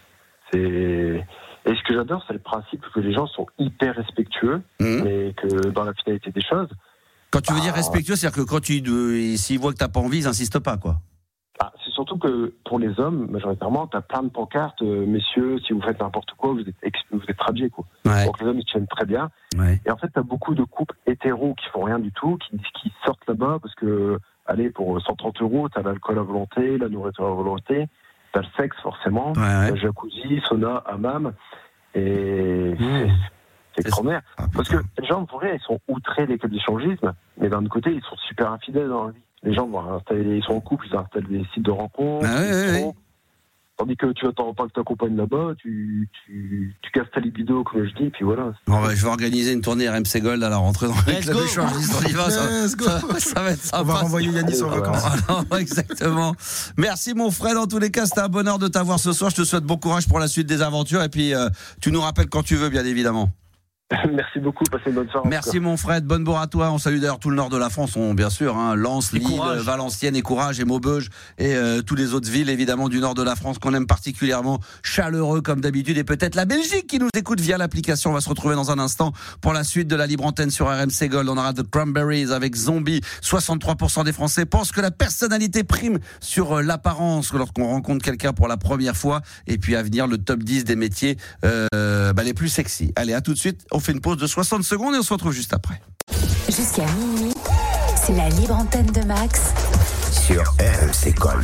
Speaker 6: Et ce que j'adore, c'est le principe que les gens sont hyper respectueux, mais que dans la finalité des choses.
Speaker 2: Quand tu veux dire respectueux, c'est-à-dire que quand s'ils voient que t'as pas envie, ils insistent pas, quoi.
Speaker 6: C'est surtout que pour les hommes, majoritairement, t'as plein de pancartes, messieurs, si vous faites n'importe quoi, vous êtes radiés, quoi.
Speaker 2: Ouais.
Speaker 6: Donc les hommes, ils tiennent très bien.
Speaker 2: Ouais.
Speaker 6: Et en fait, t'as beaucoup de couples hétéros qui font rien du tout, qui sortent là-bas parce que, allez, pour 130 €, t'as l'alcool à volonté, la nourriture à volonté, t'as le sexe, forcément, le jacuzzi, sauna, hammam, et c'est extraordinaire. Parce que les gens, pour vrai, ils sont outrés des clubs d'échangisme, mais d'un autre côté, ils sont super infidèles dans la vie. Les gens vont installer, ils sont en couple, ils installent des sites de rencontres. Tandis que tu attends pas que ta compagne là-bas, tu casses ta libido, comme je dis, et puis voilà.
Speaker 2: Je vais organiser une tournée RMC Gold à la rentrée dans les clubs d'échangistes. On y va, ça va être sympa.
Speaker 5: On va renvoyer Yanis en vacances.
Speaker 2: Exactement. Merci mon Fred, en tous les cas, c'était un bonheur de t'avoir ce soir. Je te souhaite bon courage pour la suite des aventures, et puis tu nous rappelles quand tu veux, bien évidemment.
Speaker 6: Merci beaucoup, passez une bonne soirée.
Speaker 2: Merci mon Fred, bonne bourre à toi. On salue d'ailleurs tout le nord de la France, bien sûr, Lens, Lille, Valenciennes et Courage et Maubeuge et toutes les autres villes évidemment du nord de la France qu'on aime particulièrement, chaleureux comme d'habitude, et peut-être la Belgique qui nous écoute via l'application. On va se retrouver dans un instant pour la suite de la libre antenne sur RMC Gold. On aura The Cranberries avec Zombie. 63% des Français pensent que la personnalité prime sur l'apparence lorsqu'on rencontre quelqu'un pour la première fois, et puis à venir le top 10 des métiers les plus sexy. Allez, à tout de suite. On fait une pause de 60 secondes et on se retrouve juste après.
Speaker 7: Jusqu'à minuit, c'est la libre antenne de Max
Speaker 1: sur RMC Gold.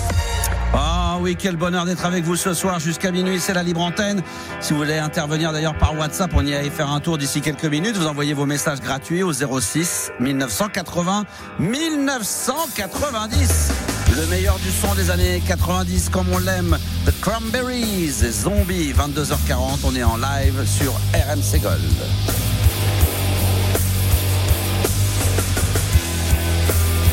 Speaker 2: Ah oui, quel bonheur d'être avec vous ce soir jusqu'à minuit, c'est la libre antenne. Si vous voulez intervenir d'ailleurs par WhatsApp, on y allait faire un tour d'ici quelques minutes. Vous envoyez vos messages gratuits au 06 1980 1990. Le meilleur du son des années 90 comme on l'aime. The Cranberries et Zombie, 22h40, on est en live sur RMC Gold.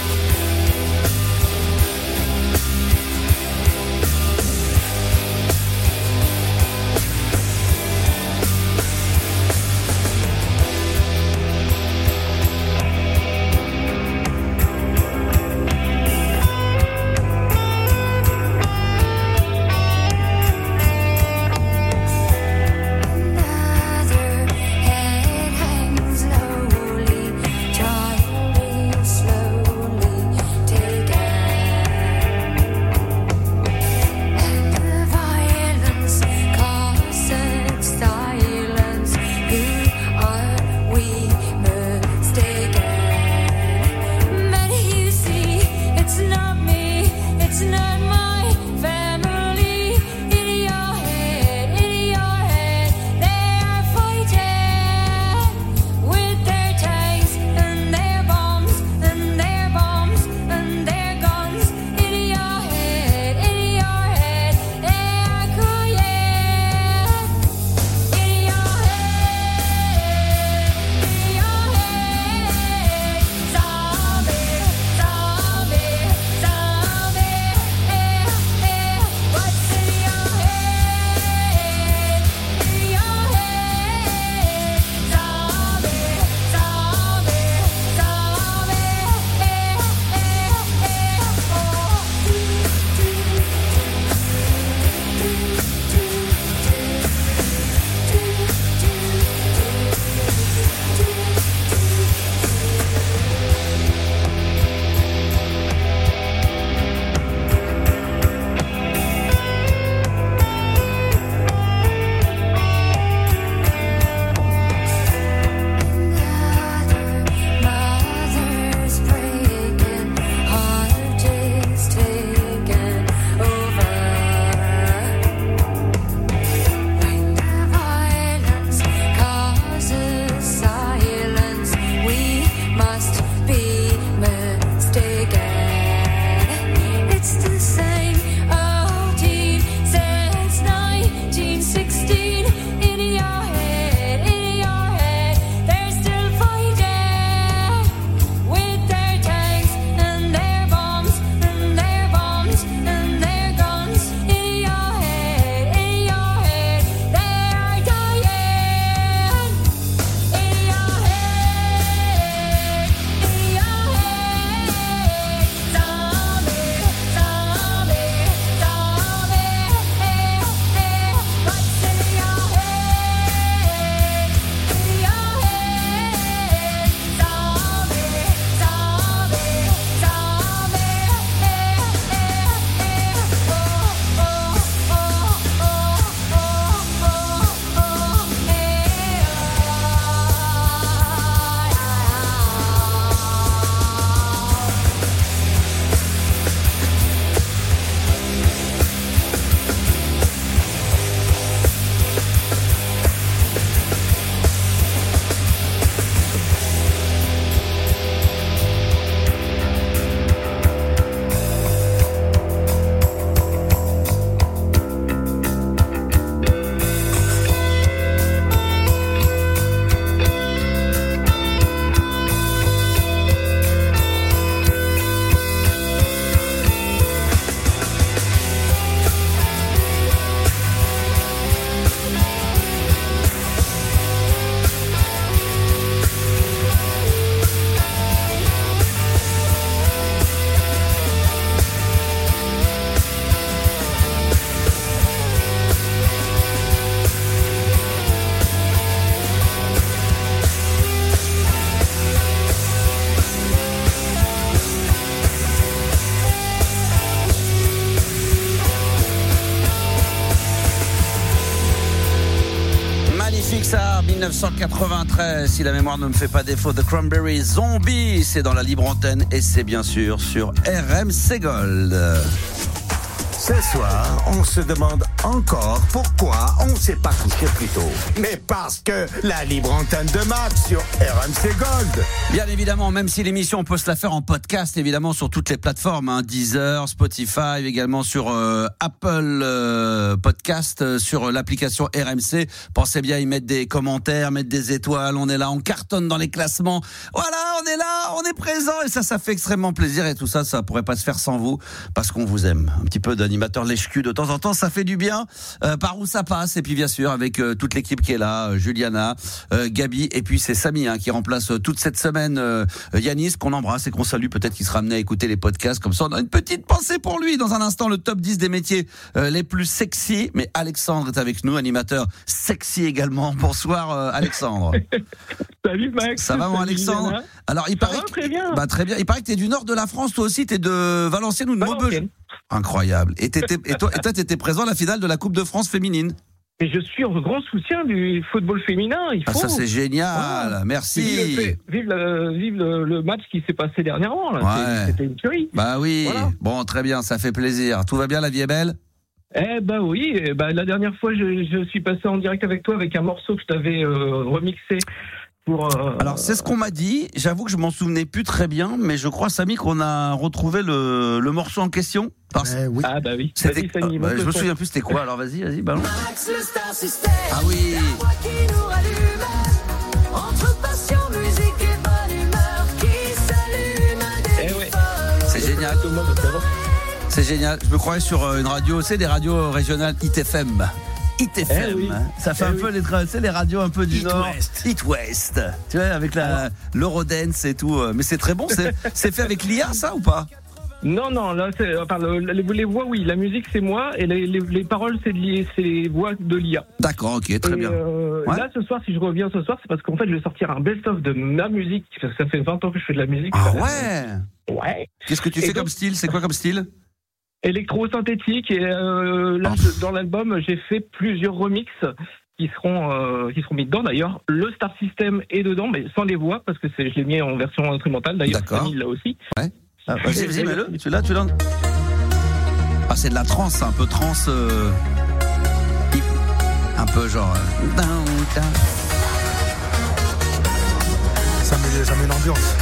Speaker 2: Magnifique ça, 1993, si la mémoire ne me fait pas défaut, The Cranberries, Zombie, c'est dans la libre antenne et c'est bien sûr sur RMC Gold.
Speaker 1: Ce soir, on se demande encore pourquoi on ne s'est pas couché plus tôt. Mais parce que la libre antenne de Max sur RMC Gold.
Speaker 2: Bien évidemment, même si l'émission, on peut se la faire en podcast, évidemment, sur toutes les plateformes, hein, Deezer, Spotify, également sur Apple Podcast, sur l'application RMC. Pensez bien à y mettre des commentaires, mettre des étoiles. On est là, on cartonne dans les classements. Voilà, on est là, on est présent et ça fait extrêmement plaisir. Et tout ça, ça pourrait pas se faire sans vous, parce qu'on vous aime. Un petit peu d'animateur lèche-cul de temps en temps, ça fait du bien. Par où ça passe, et puis bien sûr avec toute l'équipe qui est là, Juliana, Gabi, et puis c'est Samy qui remplace toute cette semaine Yanis, qu'on embrasse et qu'on salue, peut-être qu'il sera amené à écouter les podcasts, comme ça on a une petite pensée pour lui. Dans un instant, le top 10 des métiers les plus sexy, mais Alexandre est avec nous, animateur sexy également. Bonsoir Alexandre.
Speaker 8: Salut Max.
Speaker 2: Ça va mon Alexandre?
Speaker 8: Juliana.
Speaker 2: Alors il paraît
Speaker 8: très bien.
Speaker 2: Très bien. Il paraît que t'es du nord de la France, toi aussi, t'es de Valenciennes ou de Maubeuge. Incroyable. Et toi, t'étais présent à la finale de la Coupe de France féminine.
Speaker 8: Et je suis en grand soutien du football féminin. Il faut.
Speaker 2: Ça c'est génial. Voilà. Merci.
Speaker 8: Vive le match qui s'est passé dernièrement. Là.
Speaker 2: Ouais.
Speaker 8: C'était une tuerie.
Speaker 2: Bah oui.
Speaker 8: Voilà.
Speaker 2: Bon, très bien, ça fait plaisir. Tout va bien, la vie est belle?
Speaker 8: Oui. La dernière fois, je suis passé en direct avec toi avec un morceau que je t'avais remixé.
Speaker 2: Alors c'est ce qu'on m'a dit, j'avoue que je m'en souvenais plus très bien, mais je crois Samy qu'on a retrouvé le morceau en question.
Speaker 5: Oui.
Speaker 8: Ah bah oui.
Speaker 2: C'était,
Speaker 8: Samy,
Speaker 2: je me souviens plus c'était quoi, alors vas-y, balance. Ah oui. C'est génial. C'est génial, je me croyais sur une radio, tu sais, des radios régionales ITFM.
Speaker 8: Oui.
Speaker 2: Ça fait un peu les radios un peu du Nord. It West. Tu vois, avec l'Eurodance et tout. Mais c'est très bon. C'est fait avec l'IA, ça, ou pas?
Speaker 8: Non, là, les voix, oui. La musique, c'est moi. Et les paroles, c'est les voix de l'IA.
Speaker 2: D'accord, ok, très bien. Ouais.
Speaker 8: Là, ce soir, si je reviens ce soir, c'est parce qu'en fait, je vais sortir un best-of de ma musique. Parce que ça fait 20 ans que je fais de la musique.
Speaker 2: Ah ouais?
Speaker 8: Ouais.
Speaker 2: Qu'est-ce que tu fais comme style? C'est quoi comme style?
Speaker 8: Électro-synthétique, et dans l'album, j'ai fait plusieurs remixes qui seront mis dedans. D'ailleurs, le Star System est dedans, mais sans les voix, parce que je l'ai mis en version instrumentale. D'ailleurs, Samy là aussi.
Speaker 2: Ouais. Vas-y, mets-le. Tu l'as. Ah, c'est de la trance, un peu trance. Un peu genre.
Speaker 5: Ça met l'ambiance.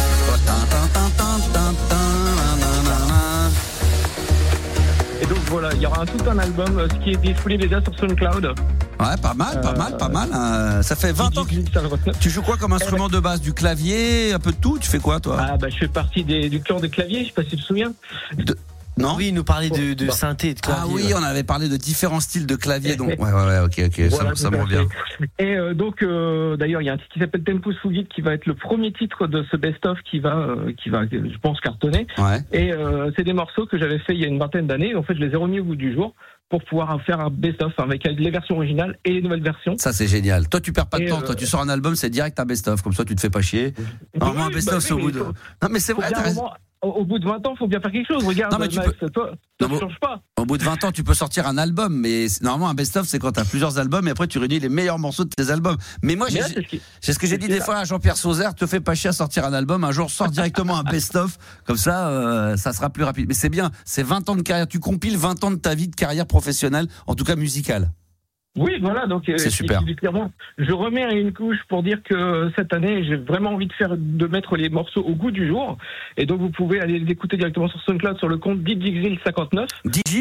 Speaker 8: Et donc voilà, il y aura tout un album qui est disponible déjà sur SoundCloud.
Speaker 2: Ouais, pas mal. Ça fait 20 ans que tu joues quoi comme instrument de base? Du clavier, un peu de tout? Tu fais quoi, toi?
Speaker 8: Je fais partie du clan des claviers, je sais pas si tu te souviens.
Speaker 2: Non?
Speaker 3: Oui, il nous parlait de synthé, de clavier.
Speaker 2: Ah oui, on avait parlé de différents styles de clavier. Donc ouais, ok,
Speaker 8: voilà,
Speaker 2: ça me revient.
Speaker 8: Et donc, d'ailleurs, il y a un titre qui s'appelle Tempus Fugit qui va être le premier titre de ce best-of qui va, je pense, cartonner.
Speaker 2: Ouais.
Speaker 8: Et c'est des morceaux que j'avais fait il y a une vingtaine d'années. En fait, je les ai remis au goût du jour pour pouvoir faire un best-of avec les versions originales et les nouvelles versions.
Speaker 2: Ça, c'est génial. Toi, tu perds pas de temps. Toi, tu sors un album, c'est direct un best-of. Comme ça, tu te fais pas chier. Normalement, un best-of, c'est au bout de... Non, mais c'est vrai.
Speaker 8: Au bout de 20 ans, il faut bien faire quelque chose. Regarde,
Speaker 2: non, mais
Speaker 8: Max, toi, ça ne change pas.
Speaker 2: Au bout de 20 ans, tu peux sortir un album, mais normalement, un best-of, c'est quand tu as plusieurs albums et après, tu réunis les meilleurs morceaux de tes albums. Mais moi, c'est ce que j'ai dit des fois à Jean-Pierre Sauzère, te fais pas chier à sortir un album, un jour, sors directement un best-of, comme ça, ça sera plus rapide. Mais c'est bien, c'est 20 ans de carrière, tu compiles 20 ans de ta vie de carrière professionnelle, en tout cas musicale.
Speaker 8: Oui, voilà, donc
Speaker 2: c'est super.
Speaker 8: Je remets une couche pour dire que cette année, j'ai vraiment envie de mettre les morceaux au goût du jour. Et donc, vous pouvez aller les écouter directement sur SoundCloud sur le compte DJXil59.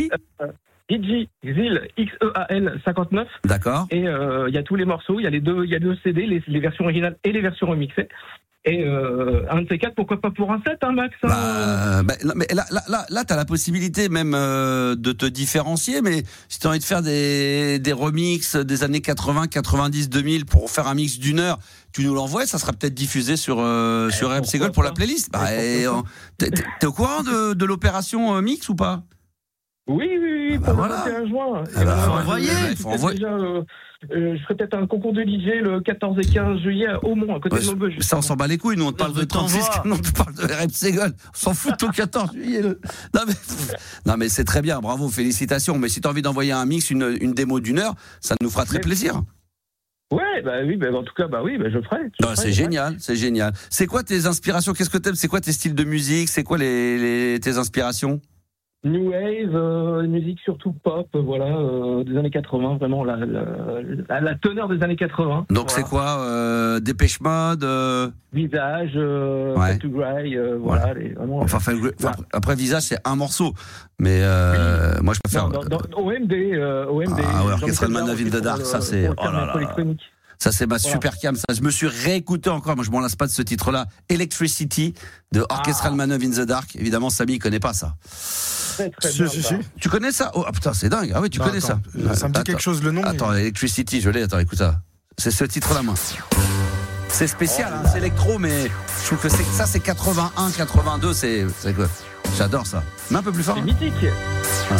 Speaker 8: DJXil, XEAL 59.
Speaker 2: D'accord.
Speaker 8: Et il y a tous les morceaux, il y a deux CD, les versions originales et les versions remixées. Et un de ces quatre, pourquoi pas pour un set, hein, Max?
Speaker 2: Mais là, t'as la possibilité même de te différencier, mais si t'as envie de faire des remixes des années 80, 90, 2000 pour faire un mix d'une heure, tu nous l'envoies, ça sera peut-être diffusé sur RMC Gold pour la playlist. T'es au courant de l'opération mix ou pas?
Speaker 8: Oui, pour le 21 juin. Faut envoyer. Je ferai peut-être un concours de DJ le 14 et 15 juillet au Mont, à côté de Maubeuge.
Speaker 2: Ça, on s'en bat les couilles. Nous, on te parle de 36, on te parle de RMC Gold. On s'en fout de ton 14 juillet. Non, mais c'est très bien. Bravo, félicitations. Mais si tu as envie d'envoyer un mix, une démo d'une heure, ça nous fera très plaisir.
Speaker 8: Ouais, bah oui, bah en tout cas, bah oui, bah je ferai.
Speaker 2: Non, c'est génial, c'est génial. C'est quoi tes inspirations? Qu'est-ce que t'aimes? C'est quoi tes styles de musique? C'est quoi tes inspirations?
Speaker 8: New Wave, musique surtout pop, voilà, des années 80, vraiment la teneur des années 80.
Speaker 2: Donc
Speaker 8: voilà.
Speaker 2: c'est quoi Dépêche Mode
Speaker 8: Visage,
Speaker 2: Ouais.
Speaker 8: to Grey, voilà.
Speaker 2: Ouais.
Speaker 8: Vraiment,
Speaker 2: Enfin, après Visage, c'est un morceau. Mais moi, je préfère.
Speaker 8: Dans OMD.
Speaker 2: Ah ouais, Orchestral Man of in the Dark, ça c'est. Oh là là. Ça, c'est ma super cam. Ça, je me suis réécouté encore. Moi, je m'en lasse pas de ce titre-là. Electricity de Orchestral Man of in the Dark. Évidemment, Samy, il connaît pas ça.
Speaker 8: Très, très bien, ça.
Speaker 2: Tu connais ça? Oh putain, c'est dingue. Ah oui, tu connais
Speaker 5: attends,
Speaker 2: ça.
Speaker 5: Ça me dit quelque chose le nom.
Speaker 2: Attends, Electricity, je l'ai. Attends, écoute ça. C'est ce titre-là, moi. C'est spécial, hein, c'est électro, mais je trouve que ça, c'est 81, 82. C'est quoi? J'adore ça. Mais un peu plus fort.
Speaker 8: C'est mythique.
Speaker 2: Voilà.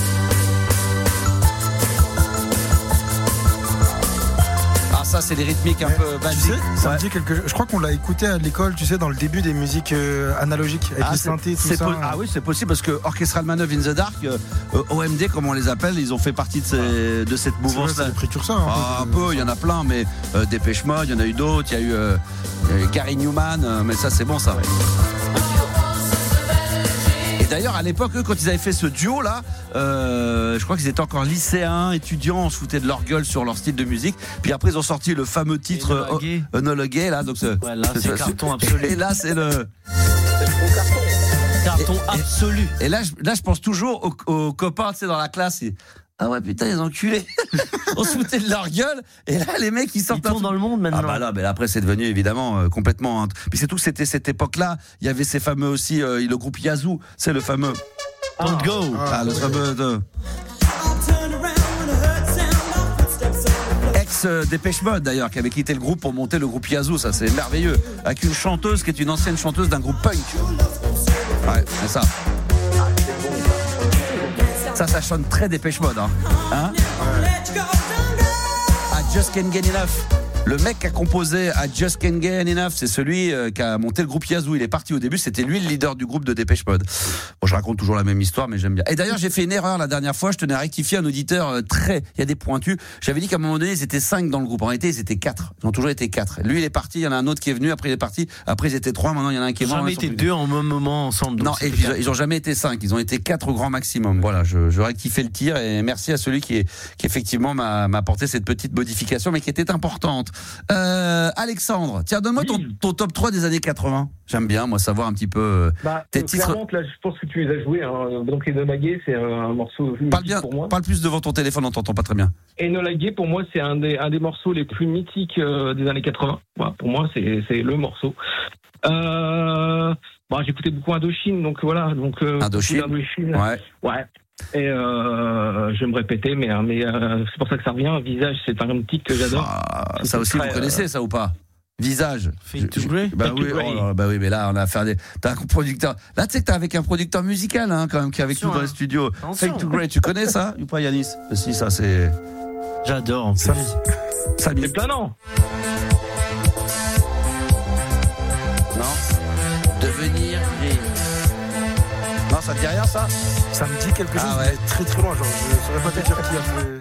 Speaker 2: Ça, c'est les rythmiques un peu basiques.
Speaker 5: Tu sais, ça me dit quelque chose. Je crois qu'on l'a écouté à l'école, tu sais, dans le début des musiques analogiques, avec les synthés, tout ça.
Speaker 2: Ah oui, c'est possible parce que Orchestral Man of in the Dark, OMD, comme on les appelle, ils ont fait partie de cette mouvance-là.
Speaker 5: C'est des précurseurs.
Speaker 2: Un peu, il y en a plein, mais Dépêche Mode, il y en a eu d'autres. Il y a eu Gary Newman, mais ça, c'est bon, ça. Et d'ailleurs, à l'époque, eux, quand ils avaient fait ce duo-là, je crois qu'ils étaient encore lycéens, étudiants, on se foutait de leur gueule sur leur style de musique. Puis après, ils ont sorti le fameux titre Enola Gay, là. Donc,
Speaker 3: ouais, là, c'est carton absolu.
Speaker 2: Et là, c'est le
Speaker 3: carton absolu.
Speaker 2: Et là, je pense toujours aux copains, tu sais, dans la classe. Ah ouais, putain, les enculés. On se foutait de leur gueule. Et là, les mecs, ils sortent.
Speaker 3: Ils tournent dans le monde maintenant.
Speaker 2: Ah bah là, mais après, c'est devenu évidemment complètement. Puis c'est tout, c'était cette époque-là. Il y avait ces fameux aussi, le groupe Yazoo. C'est le fameux.
Speaker 3: Don't Go.
Speaker 2: Le fameux. Dépêche Mode d'ailleurs, qui avait quitté le groupe pour monter le groupe Yazoo. Ça, c'est merveilleux. Avec une chanteuse qui est une ancienne chanteuse d'un groupe punk. Ouais, c'est ça. Ça sonne très Dépêche Mode, hein I Just Can't Get Enough. Le mec qui a composé I Just Can't Get Enough, c'est celui qui a monté le groupe Yazoo. Il est parti au début, c'était lui le leader du groupe de Dépêche Mode. Bon, je raconte toujours la même histoire, mais j'aime bien. Et d'ailleurs, j'ai fait une erreur la dernière fois. Je tenais à rectifier un auditeur il y a des pointus. J'avais dit qu'à un moment donné, ils étaient 5 dans le groupe. En réalité, ils étaient 4. Ils ont toujours été 4. Lui, il est parti. Il y en a un autre qui est venu. Après, il est parti. Après, ils étaient 3. Maintenant, il y en a un qui est mort.
Speaker 3: Jamais été 2 en même moment ensemble.
Speaker 2: Non, et puis, ils ont jamais été 5. Ils ont été 4 au grand maximum. Voilà, je rectifie le tir et merci à celui qui effectivement m'a apporté cette petite modification, mais qui était importante. Alexandre, tiens, donne-moi ton top 3 des années 80. J'aime bien, moi, savoir un petit peu tes titres.
Speaker 8: Clairement, là, je pense que tu les as joués. Hein. Donc, Enola Gay, c'est un morceau mythique pour moi.
Speaker 2: Parle plus devant ton téléphone, on t'entend pas très bien.
Speaker 8: Enola Gay, pour moi, c'est un des morceaux les plus mythiques des années 80. Voilà, pour moi, c'est le morceau. J'écoutais beaucoup Indochine, donc voilà.
Speaker 2: Indochine.
Speaker 8: Ouais. Et je vais me répéter, mais c'est pour ça que ça revient. Visage, c'est un titre que j'adore.
Speaker 2: Ça aussi, vous connaissez ça ou pas? Visage.
Speaker 3: Fade to Grey.
Speaker 2: Bah oui, mais là, on a affaire t'as un producteur. Là, tu sais que t'es avec un producteur musical, hein, quand même, qui est avec nous dans les studios. Fade to Grey, tu connais ça ou pas, Yanis? Si, ça, c'est.
Speaker 3: J'adore, en plus.
Speaker 2: Samy.
Speaker 8: C'est planant.
Speaker 2: Non. Devenir gris. Non, ça te dit rien, ça?
Speaker 5: Ça me dit quelque chose, mais très très loin. Genre, je saurais pas te dire qui a fait.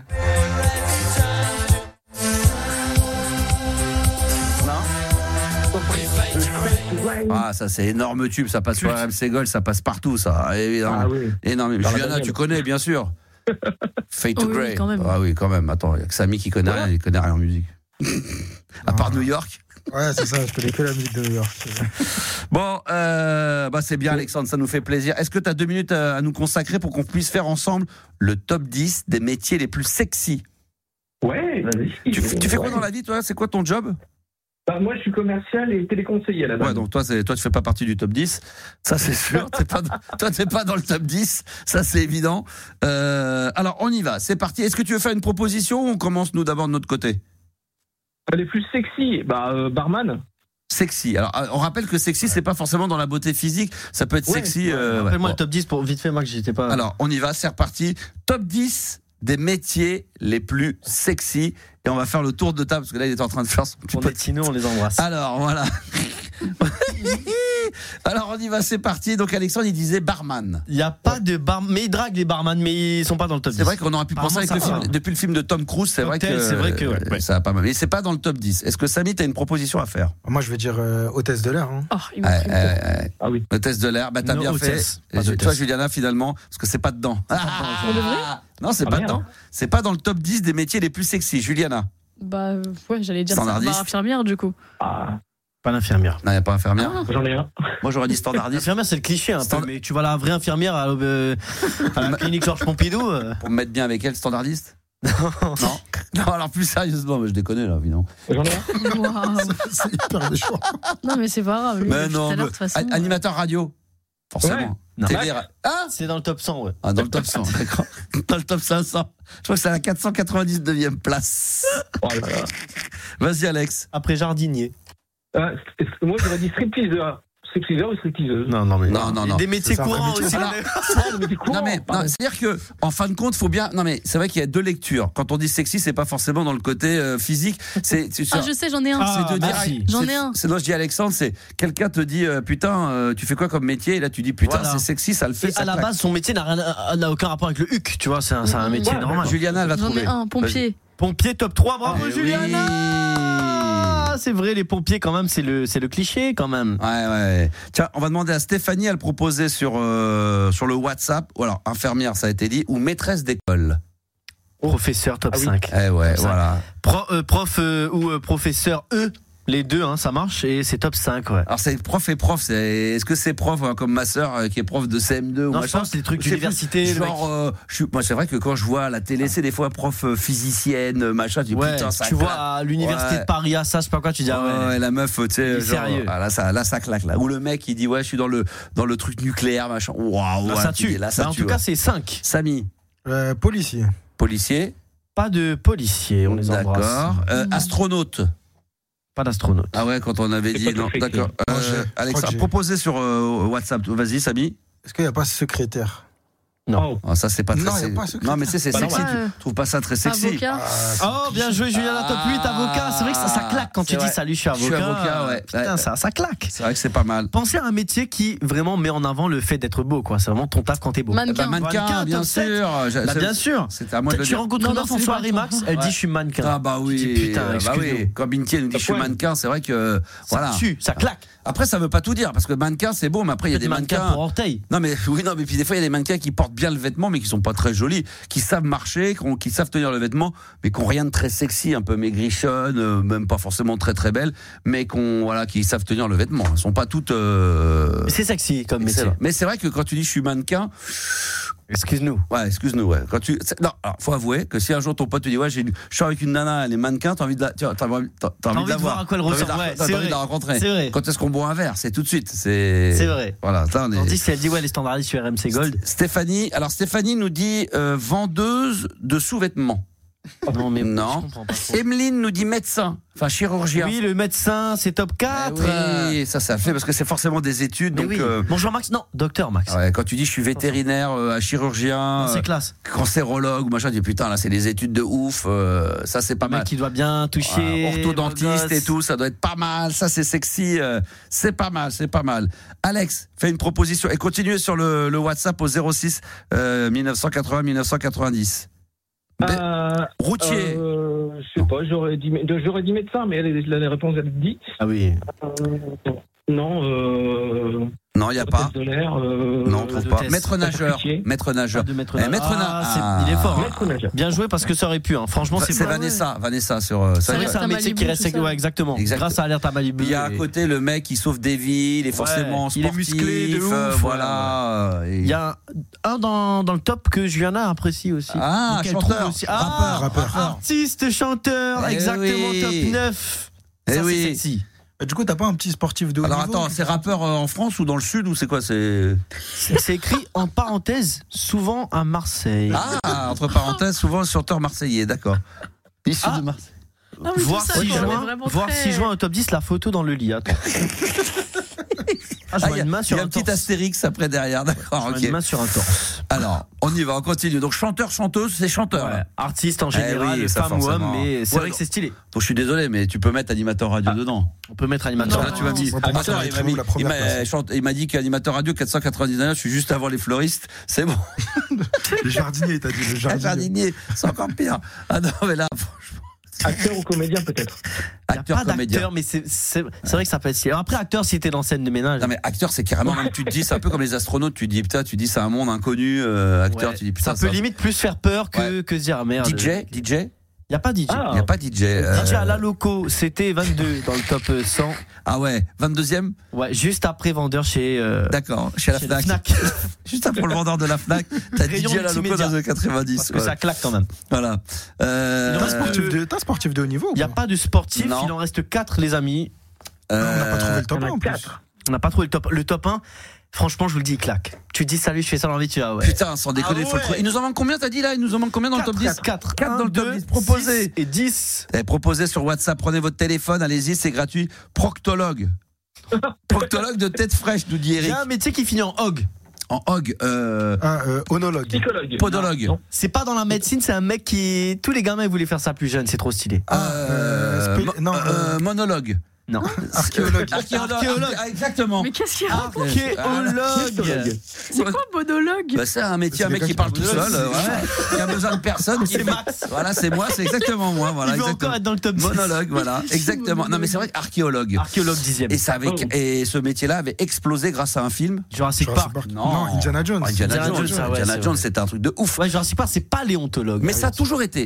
Speaker 2: Ah, ça c'est énorme tube, ça passe sur RMC Gold, ça passe partout, ça. Évidemment. Énorme. Juliana, tu connais, bien sûr. Fade to Grey. Ah oui, quand même. Attends, il y a que Samy qui connaît rien, il connaît rien en musique. À part New York.
Speaker 5: Ouais, c'est ça, je connais que la musique de New York.
Speaker 2: Bon, c'est bien, Alexandre, ça nous fait plaisir. Est-ce que tu as 2 minutes à nous consacrer pour qu'on puisse faire ensemble le top 10 des métiers les plus sexy?
Speaker 8: Ouais, vas-y.
Speaker 2: Tu fais quoi dans la vie, toi? C'est quoi ton job?
Speaker 8: Moi, je suis commercial et téléconseiller à la base.
Speaker 2: Ouais, donc toi, tu fais pas partie du top 10. Ça, c'est sûr. Toi, t'es pas dans le top 10. Ça, c'est évident. Alors, on y va. C'est parti. Est-ce que tu veux faire une proposition ou on commence, nous, d'abord de notre côté?
Speaker 8: Les plus sexy, barman.
Speaker 2: Sexy. Alors, on rappelle que sexy, c'est pas forcément dans la beauté physique. Ça peut être sexy.
Speaker 3: Rappelle-moi le top 10 pour vite fait, moi, que j'étais pas.
Speaker 2: Alors, on y va. C'est reparti. Top 10 des métiers les plus sexy. Et on va faire le tour de table, parce que là, il est en train de faire son petit
Speaker 3: Sinon, on les embrasse.
Speaker 2: Alors, voilà. Alors on y va, c'est parti. Donc Alexandre, il disait barman.
Speaker 3: Il n'y a pas de barman, mais ils draguent les barman, mais ils sont pas dans le top 10.
Speaker 2: C'est vrai qu'on aurait pu penser avec le film, depuis le film de Tom Cruise, c'est vrai que ça va pas mal. Mais c'est pas dans le top 10. Est-ce que Samy, t'as une proposition à faire?
Speaker 5: Moi, je vais dire hôtesse de l'air. Hein.
Speaker 4: Oh, il m'a pris.
Speaker 6: Ah oui.
Speaker 2: Hôtesse de l'air, t'as bien fait. Et toi, Juliana, finalement, parce que c'est pas dedans. Non, c'est pas dedans. C'est pas dans le top 10 des métiers les plus sexy. Juliana.
Speaker 4: Bah ouais, j'allais dire
Speaker 2: standardiste.
Speaker 4: Infirmière du coup.
Speaker 3: Pas l'infirmière.
Speaker 2: Non, il n'y a pas infirmière.
Speaker 8: J'en ai un.
Speaker 2: Moi, j'aurais dit standardiste.
Speaker 3: L'infirmière, c'est le cliché un peu, mais tu vois la vraie infirmière à la clinique Georges Pompidou.
Speaker 2: Pour me mettre bien avec elle, standardiste. Non, alors plus sérieusement, mais je déconne là, évidemment.
Speaker 8: J'en ai un.
Speaker 4: Waouh.
Speaker 5: C'est hyper méchant.
Speaker 4: Non mais c'est pas grave.
Speaker 2: Mais non,
Speaker 4: de toute façon,
Speaker 2: animateur radio. Forcément.
Speaker 3: Non.
Speaker 2: Télé.
Speaker 3: C'est dans le top 100, ouais.
Speaker 2: Ah, dans le top 100, d'accord. Dans le top 500. Je crois que c'est à la 499e place.
Speaker 8: Oh là là.
Speaker 2: Vas-y, Alex.
Speaker 3: Après jardinier.
Speaker 8: Moi, j'aurais dit stripteaseur. Stripteaseur ou stripteaseuse?
Speaker 3: Non.
Speaker 2: Des
Speaker 3: métiers courants aussi.
Speaker 2: Non, c'est-à-dire que, en fin de compte, faut bien. Non, mais c'est vrai qu'il y a deux lectures. Quand on dit sexy, c'est pas forcément dans le côté physique. Je
Speaker 4: sais, j'en ai un.
Speaker 2: C'est de dire.
Speaker 4: J'en ai un.
Speaker 2: C'est là, je dis Alexandre, c'est quelqu'un te dit putain, tu fais quoi comme métier? Et là, tu dis putain,
Speaker 3: voilà.
Speaker 2: C'est sexy, ça le fait.
Speaker 3: Et à la base, son métier n'a aucun rapport avec le HUC, tu vois. C'est un métier normal.
Speaker 2: Juliana, elle va trouver.
Speaker 4: J'en ai un, pompier.
Speaker 3: Pompier top 3, bravo
Speaker 2: Juliana.
Speaker 3: Ah, c'est vrai, les pompiers quand même, c'est le cliché quand même.
Speaker 2: Ouais. Tiens, on va demander à Stéphanie, elle proposait sur le WhatsApp, ou alors infirmière, ça a été dit, ou maîtresse d'école.
Speaker 3: Professeur top 5.
Speaker 2: Eh ouais, voilà.
Speaker 3: Prof ou professeur les deux, ça marche et c'est top 5, ouais.
Speaker 2: Alors c'est prof et prof, est-ce que c'est prof comme ma sœur qui est prof de CM2 ou
Speaker 3: non,
Speaker 2: machin?
Speaker 3: je pense que c'est des trucs d'université.
Speaker 2: Genre, moi c'est vrai que quand je vois à la télé, c'est des fois prof physicienne, machin, tu dis putain, ça
Speaker 3: tu
Speaker 2: claque.
Speaker 3: vois à l'université de Paris, ça, je sais pas quoi, tu dis
Speaker 2: ouais, la meuf, tu sais,
Speaker 3: sérieux.
Speaker 2: Là ça claque là. Ou le mec il dit ouais, je suis dans le truc nucléaire, machin. Waouh,
Speaker 3: ça tue. En tout cas, c'est 5.
Speaker 2: Samy.
Speaker 5: Policier.
Speaker 2: Policier.
Speaker 3: Pas de policier, on les embrasse.
Speaker 2: D'accord. Astronaute.
Speaker 3: Pas d'astronaute.
Speaker 2: Ah ouais, quand on avait dit non, d'accord. Alex a proposé sur WhatsApp. Vas-y, Samy.
Speaker 5: Est-ce qu'il n'y a pas secrétaire?
Speaker 3: Non.
Speaker 2: Oh, ça c'est pas très
Speaker 5: sexy.
Speaker 2: Non, mais c'est sexy. Tu trouves pas ça très sexy?
Speaker 4: Avocat.
Speaker 3: Bien joué, Juliana, top 8, avocat. C'est vrai que ça claque quand tu dis salut, je suis avocat.
Speaker 2: Ouais.
Speaker 3: Putain, ça claque.
Speaker 2: C'est vrai que c'est pas mal.
Speaker 3: Pensez à un métier qui vraiment met en avant le fait d'être beau, quoi. C'est vraiment ton taf quand t'es beau.
Speaker 4: Mannequin,
Speaker 3: bien sûr. Bien sûr.
Speaker 2: C'était à moi de le
Speaker 3: tu
Speaker 2: dire.
Speaker 3: rencontres une meuf en soirée, Max, elle dit je suis mannequin.
Speaker 2: Ah bah oui.
Speaker 3: Putain,
Speaker 2: oui. Quand Bintier nous dit je suis mannequin, c'est vrai que
Speaker 3: voilà. Ça tue, ça claque.
Speaker 2: Après, ça veut pas tout dire parce que mannequin c'est beau, mais après il y a des mannequins
Speaker 3: pour orteil.
Speaker 2: Non mais puis des fois il y a des mannequins qui portent bien le vêtement, mais qui sont pas très jolis, qui savent marcher, qui savent tenir le vêtement, mais qui ont rien de très sexy, un peu maigrichonne, même pas forcément très très belle, mais qui savent tenir le vêtement. Elles sont pas toutes.
Speaker 3: C'est sexy comme métier.
Speaker 2: Mais c'est vrai que quand tu dis je suis mannequin.
Speaker 3: Excuse-nous.
Speaker 2: Ouais, excuse-nous, ouais. Non, alors, faut avouer que si un jour ton pote te dit, ouais, je suis avec une nana, elle est mannequin, t'as envie de la
Speaker 3: voir à quoi elle ressemble.
Speaker 2: T'as envie de la rencontrer.
Speaker 3: C'est vrai.
Speaker 2: Quand est-ce qu'on boit un verre? C'est tout de suite.
Speaker 3: C'est vrai.
Speaker 2: Voilà,
Speaker 3: Tandis si elle dit, ouais, les standardistes sur RMC Gold.
Speaker 2: Stéphanie nous dit, vendeuse de sous-vêtements.
Speaker 3: Non, mais
Speaker 2: non.
Speaker 3: Je comprends pas.
Speaker 2: Emeline nous dit médecin, enfin chirurgien.
Speaker 3: Oui, le médecin, c'est top 4.
Speaker 2: Oui, ça fait parce que c'est forcément des études. Donc,
Speaker 3: Bonjour Max, non, docteur Max.
Speaker 2: Ouais, quand tu dis je suis vétérinaire, chirurgien,
Speaker 3: c'est classe.
Speaker 2: Cancérologue, machin, tu dis putain là c'est des études de ouf, ça c'est pas mal.
Speaker 3: Qui doit bien toucher.
Speaker 2: Orthodontiste et tout, ça doit être pas mal, ça c'est sexy, c'est pas mal. Alex, fais une proposition et continuez sur le WhatsApp au 06 1980 1990. Routier.
Speaker 8: Je sais pas, j'aurais dit médecin, mais la réponse elle dit.
Speaker 3: Ah oui.
Speaker 8: Non,
Speaker 2: il n'y a pas. Non, on trouve pas. Maître nageur.
Speaker 3: Il est fort.
Speaker 8: Maître nageur.
Speaker 3: Bien joué parce que ça aurait pu. Franchement, c'est
Speaker 2: Vanessa sur.
Speaker 3: C'est un métier qui reste exactement. Grâce à Alerte à Malibu.
Speaker 2: Il y a à côté le mec qui sauve des vies, il est forcément sportif.
Speaker 3: Il est musclé de ouf.
Speaker 2: Voilà.
Speaker 3: Il y a un dans le top que Juliana apprécie aussi.
Speaker 2: Ah, chanteur,
Speaker 3: rappeur. Artiste, chanteur, exactement top 9. Ça c'est sexy.
Speaker 5: Du coup, t'as pas un petit sportif de haut niveau?
Speaker 2: Alors attends, c'est rappeur en France ou dans le sud ou c'est quoi? C'est
Speaker 3: écrit en parenthèse, souvent à Marseille.
Speaker 2: Ah, entre parenthèses, souvent chanteur marseillais, d'accord. Issu de Marseille.
Speaker 3: Voir 6 juin au top 10, la photo dans le lit. Attends. je vois une main sur
Speaker 2: il y a
Speaker 3: un
Speaker 2: un petit
Speaker 3: torse.
Speaker 2: astérix après derrière, d'accord.
Speaker 3: Je vois une main sur un torse.
Speaker 2: Alors, on y va, on continue. Donc chanteur, chanteuse, c'est chanteur.
Speaker 3: Ouais. Artiste en général,
Speaker 2: oui, ça,
Speaker 3: femme ou homme,
Speaker 2: forcément.
Speaker 3: mais c'est vrai que c'est stylé.
Speaker 2: Donc je suis désolé, mais tu peux mettre animateur radio dedans.
Speaker 3: On peut mettre animateur.
Speaker 2: Là, tu m'as dit.
Speaker 5: Moi, pour moi, ça
Speaker 2: Attends,
Speaker 5: va être nous, la première place.
Speaker 2: il m'a dit qu'animateur radio 499, je suis juste avant les fleuristes. C'est bon.
Speaker 5: Le jardinier, t'as dit, le jardinier.
Speaker 2: Jardinier, c'est encore pire. Ah non, mais là, franchement.
Speaker 8: Acteur ou comédien peut-être.
Speaker 3: Il n'y a
Speaker 2: Acteur,
Speaker 3: pas
Speaker 2: comédien.
Speaker 3: d'acteur, mais c'est vrai que ça peut être stylé. Après, acteur, si t'es dans scène de ménage.
Speaker 2: Non mais acteur c'est carrément même tu te dis c'est un peu comme les astronautes, tu te dis putain, tu dis c'est un monde inconnu, acteur
Speaker 3: Ouais.
Speaker 2: tu dis putain
Speaker 3: ça peut limite plus faire peur que se dire merde.
Speaker 2: DJ
Speaker 3: Il n'y a pas DJ.
Speaker 2: il y a pas DJ
Speaker 3: DJ à la loco, c'était 22 dans le top 100.
Speaker 2: Ah ouais, 22e.
Speaker 3: Ouais, juste après vendeur chez
Speaker 2: D'accord, chez la
Speaker 3: chez
Speaker 2: Fnac. Juste après le vendeur de la Fnac, t'as
Speaker 3: Rayon
Speaker 2: DJ à la loco
Speaker 3: multimédia.
Speaker 2: dans les 90.
Speaker 3: Parce que
Speaker 2: ouais.
Speaker 3: ça claque quand même.
Speaker 2: Voilà.
Speaker 3: Il en reste
Speaker 5: T'as un sportif de haut niveau ou
Speaker 3: Il n'y a
Speaker 5: pas
Speaker 3: pas de sportif,
Speaker 2: Non.
Speaker 3: il en reste 4 les amis.
Speaker 5: On n'a pas trouvé le top
Speaker 8: Il y
Speaker 5: 1
Speaker 8: en a
Speaker 5: en plus.
Speaker 8: 4.
Speaker 3: On n'a pas trouvé le top. Le top 1, franchement, je vous le dis, il claque. Tu dis salut, je fais ça dans la vie, tu vas, ouais.
Speaker 2: Putain, sans déconner,
Speaker 3: Ah
Speaker 2: faut le
Speaker 3: ouais.
Speaker 2: trouver. Il nous en manque combien, t'as dit là? Il nous en manque combien dans le top 10?
Speaker 3: 4
Speaker 2: 4 dans le top 10. Proposez.
Speaker 3: Et 10.
Speaker 2: Proposez sur WhatsApp, prenez votre téléphone, allez-y, c'est gratuit. Proctologue. Proctologue de tête fraîche, nous dit
Speaker 3: Il y
Speaker 2: Eric.
Speaker 3: a un métier qui finit en hog.
Speaker 2: En hog,
Speaker 5: Onologue.
Speaker 8: Psychologue.
Speaker 2: podologue.
Speaker 8: Non.
Speaker 3: C'est pas dans la médecine, c'est un mec qui. Tous les gamins ils voulaient faire ça plus jeune, c'est trop stylé.
Speaker 2: Monologue.
Speaker 3: Non.
Speaker 5: Archéologue.
Speaker 2: Archéologue. Ah, exactement.
Speaker 4: Mais qu'est-ce qu'il y a?
Speaker 3: Archéologue.
Speaker 4: C'est quoi monologue?
Speaker 2: Bah, c'est un métier, un
Speaker 5: C'est
Speaker 2: mec qui
Speaker 5: quelqu'un
Speaker 2: parle
Speaker 5: qui
Speaker 2: tout
Speaker 5: parle
Speaker 2: seul,
Speaker 5: tout seul.
Speaker 2: voilà. Il a besoin de personne.
Speaker 3: C'est Max.
Speaker 2: Voilà, c'est moi, c'est exactement moi. Voilà,
Speaker 3: Il veut
Speaker 2: exactement.
Speaker 3: encore être dans le top 10.
Speaker 2: Monologue, voilà, exactement. Non, mais c'est vrai qu'archéologue.
Speaker 3: Archéologue 10e.
Speaker 2: Et ça avait, et ce métier-là avait explosé grâce à un film.
Speaker 3: Jurassic Park.
Speaker 5: Non, Indiana Jones.
Speaker 2: Indiana
Speaker 3: Indiana
Speaker 2: Jones,
Speaker 3: Jones, ah ouais,
Speaker 2: Indiana
Speaker 3: c'est
Speaker 2: Jones,
Speaker 3: vrai.
Speaker 2: c'était un truc de ouf.
Speaker 3: Ouais, Jurassic Park, c'est pas léontologue.
Speaker 2: Mais ça a toujours été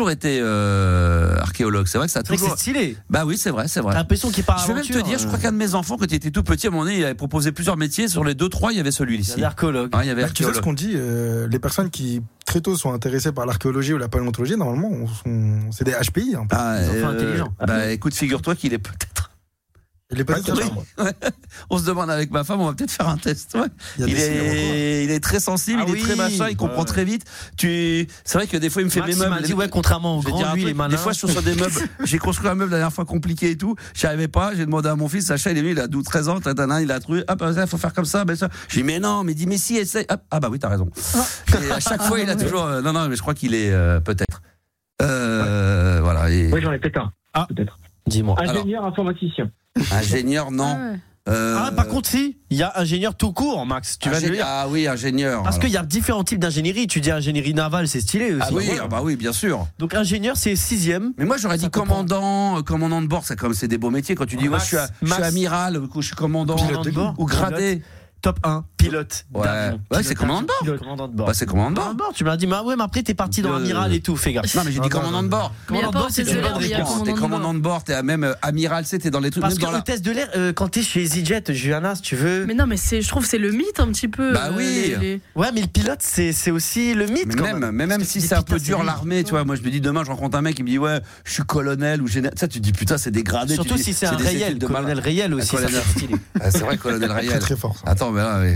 Speaker 2: archéologue. C'est vrai que ça a
Speaker 3: C'est vrai que
Speaker 2: toujours.
Speaker 3: c'est stylé.
Speaker 2: Bah oui, c'est vrai, c'est
Speaker 3: T'as
Speaker 2: vrai.
Speaker 3: l'impression qu'il part à
Speaker 2: Je vais même te dire, je crois qu'un de mes enfants, quand il était tout petit, à un moment donné, il avait proposé plusieurs métiers. Sur les 2-3, il y avait celui-ci.
Speaker 3: C'est archéologue.
Speaker 2: Ouais, il y avait
Speaker 5: Bah, tu sais ce
Speaker 2: archéologue.
Speaker 5: qu'on dit, les personnes qui très tôt sont intéressées par l'archéologie ou la paléontologie, normalement, c'est des HPI. Un peu.
Speaker 2: Ah,
Speaker 3: Des enfants intelligents.
Speaker 2: Bah écoute, figure-toi qu'il est peut-être.
Speaker 5: Il est pas
Speaker 2: Oui. On se demande avec ma femme, on va peut-être faire un test. Ouais.
Speaker 5: Il y a des signes avant-coureurs.
Speaker 2: Il est très sensible,
Speaker 3: Ah
Speaker 2: il est
Speaker 3: oui.
Speaker 2: très machin, il comprend
Speaker 3: Ouais.
Speaker 2: très vite. C'est vrai que des fois il me fait
Speaker 3: Max
Speaker 2: mes
Speaker 3: il
Speaker 2: meubles.
Speaker 3: m'a dit, ouais, contrairement au
Speaker 2: Je vais dire
Speaker 3: grand,
Speaker 2: un
Speaker 3: lui, il
Speaker 2: truc,
Speaker 3: est malin.
Speaker 2: des fois je suis sur des meubles. J'ai construit un meuble la dernière fois compliqué et tout. J'y arrivais pas. J'ai demandé à mon fils, Sacha, il est venu, il a 12-13 ans, il a trouvé. Hop, il faut faire comme ça. Ben ça. J'ai dit mais non, mais dis mais si, essaye. Hop. Ah bah oui, t'as raison. Et à chaque fois il a toujours. Non, mais je crois qu'il est peut-être. Voilà. Et...
Speaker 8: Oui, j'en ai peut-être un.
Speaker 3: Ah.
Speaker 8: Peut-être.
Speaker 3: Dis-moi.
Speaker 8: Ingénieur informaticien.
Speaker 2: Ingénieur, non.
Speaker 4: Ah ouais.
Speaker 3: Par contre, si, il y a ingénieur tout court, Max. Tu vas le dire.
Speaker 2: Ah oui, ingénieur.
Speaker 3: Parce
Speaker 2: alors.
Speaker 3: qu'il y a différents types d'ingénierie. Tu dis ingénierie navale, c'est stylé aussi.
Speaker 2: Ah oui, bah oui, bien sûr.
Speaker 3: Donc ingénieur, c'est 6e.
Speaker 2: Mais moi j'aurais dit commandant de bord, c'est comme c'est des beaux métiers quand tu dis ouais,
Speaker 3: Max,
Speaker 2: je suis amiral, je suis commandant
Speaker 3: Pilote de bord.
Speaker 2: ou gradé.
Speaker 3: Top 1, pilote
Speaker 2: Ouais.
Speaker 3: d'avion.
Speaker 2: Ouais, c'est commandant de bord.
Speaker 8: Pilote.
Speaker 3: Commandant de bord.
Speaker 2: Bah c'est commandant de
Speaker 3: Commandant
Speaker 2: bord.
Speaker 3: de bord, tu m'as dit, mais ouais, mais après t'es parti dans l'amiral et tout, fais gaffe.
Speaker 2: Non mais j'ai dit commandant de bord.
Speaker 4: Mais il y a
Speaker 3: Commandant de
Speaker 4: pas
Speaker 3: bord,
Speaker 4: hôtesse
Speaker 3: c'est
Speaker 4: de
Speaker 3: une
Speaker 4: l'air,
Speaker 3: bonne
Speaker 4: il y a
Speaker 3: réponse.
Speaker 2: T'es
Speaker 4: commandant de
Speaker 2: commandant de bord, t'es même amiral, t'es dans les trucs.
Speaker 3: Parce
Speaker 2: même
Speaker 3: que
Speaker 2: dans la...
Speaker 3: hôtesse de l'air, quand t'es chez EasyJet, Juliana, si tu veux.
Speaker 4: Mais non, mais je trouve que c'est le mythe un petit peu.
Speaker 2: Bah oui.
Speaker 3: Ouais, mais le pilote, c'est aussi le mythe
Speaker 2: Mais
Speaker 3: quand
Speaker 2: même
Speaker 3: Parce
Speaker 2: si
Speaker 3: que
Speaker 2: c'est un
Speaker 3: putain,
Speaker 2: peu dur
Speaker 3: lui.
Speaker 2: l'armée, tu vois, moi je me dis demain je rencontre un mec qui me dit ouais, je suis colonel ou général. Ça tu te dis putain, c'est dégradé.
Speaker 3: Surtout
Speaker 2: tu dis,
Speaker 3: si c'est un
Speaker 2: des
Speaker 3: réel,
Speaker 2: études de
Speaker 3: colonel
Speaker 2: malade.
Speaker 3: réel aussi, ça
Speaker 2: colonel.
Speaker 3: c'est stylé.
Speaker 2: Ah, c'est vrai colonel
Speaker 5: Très
Speaker 2: réel.
Speaker 5: très fort. Ça.
Speaker 2: Attends, mais là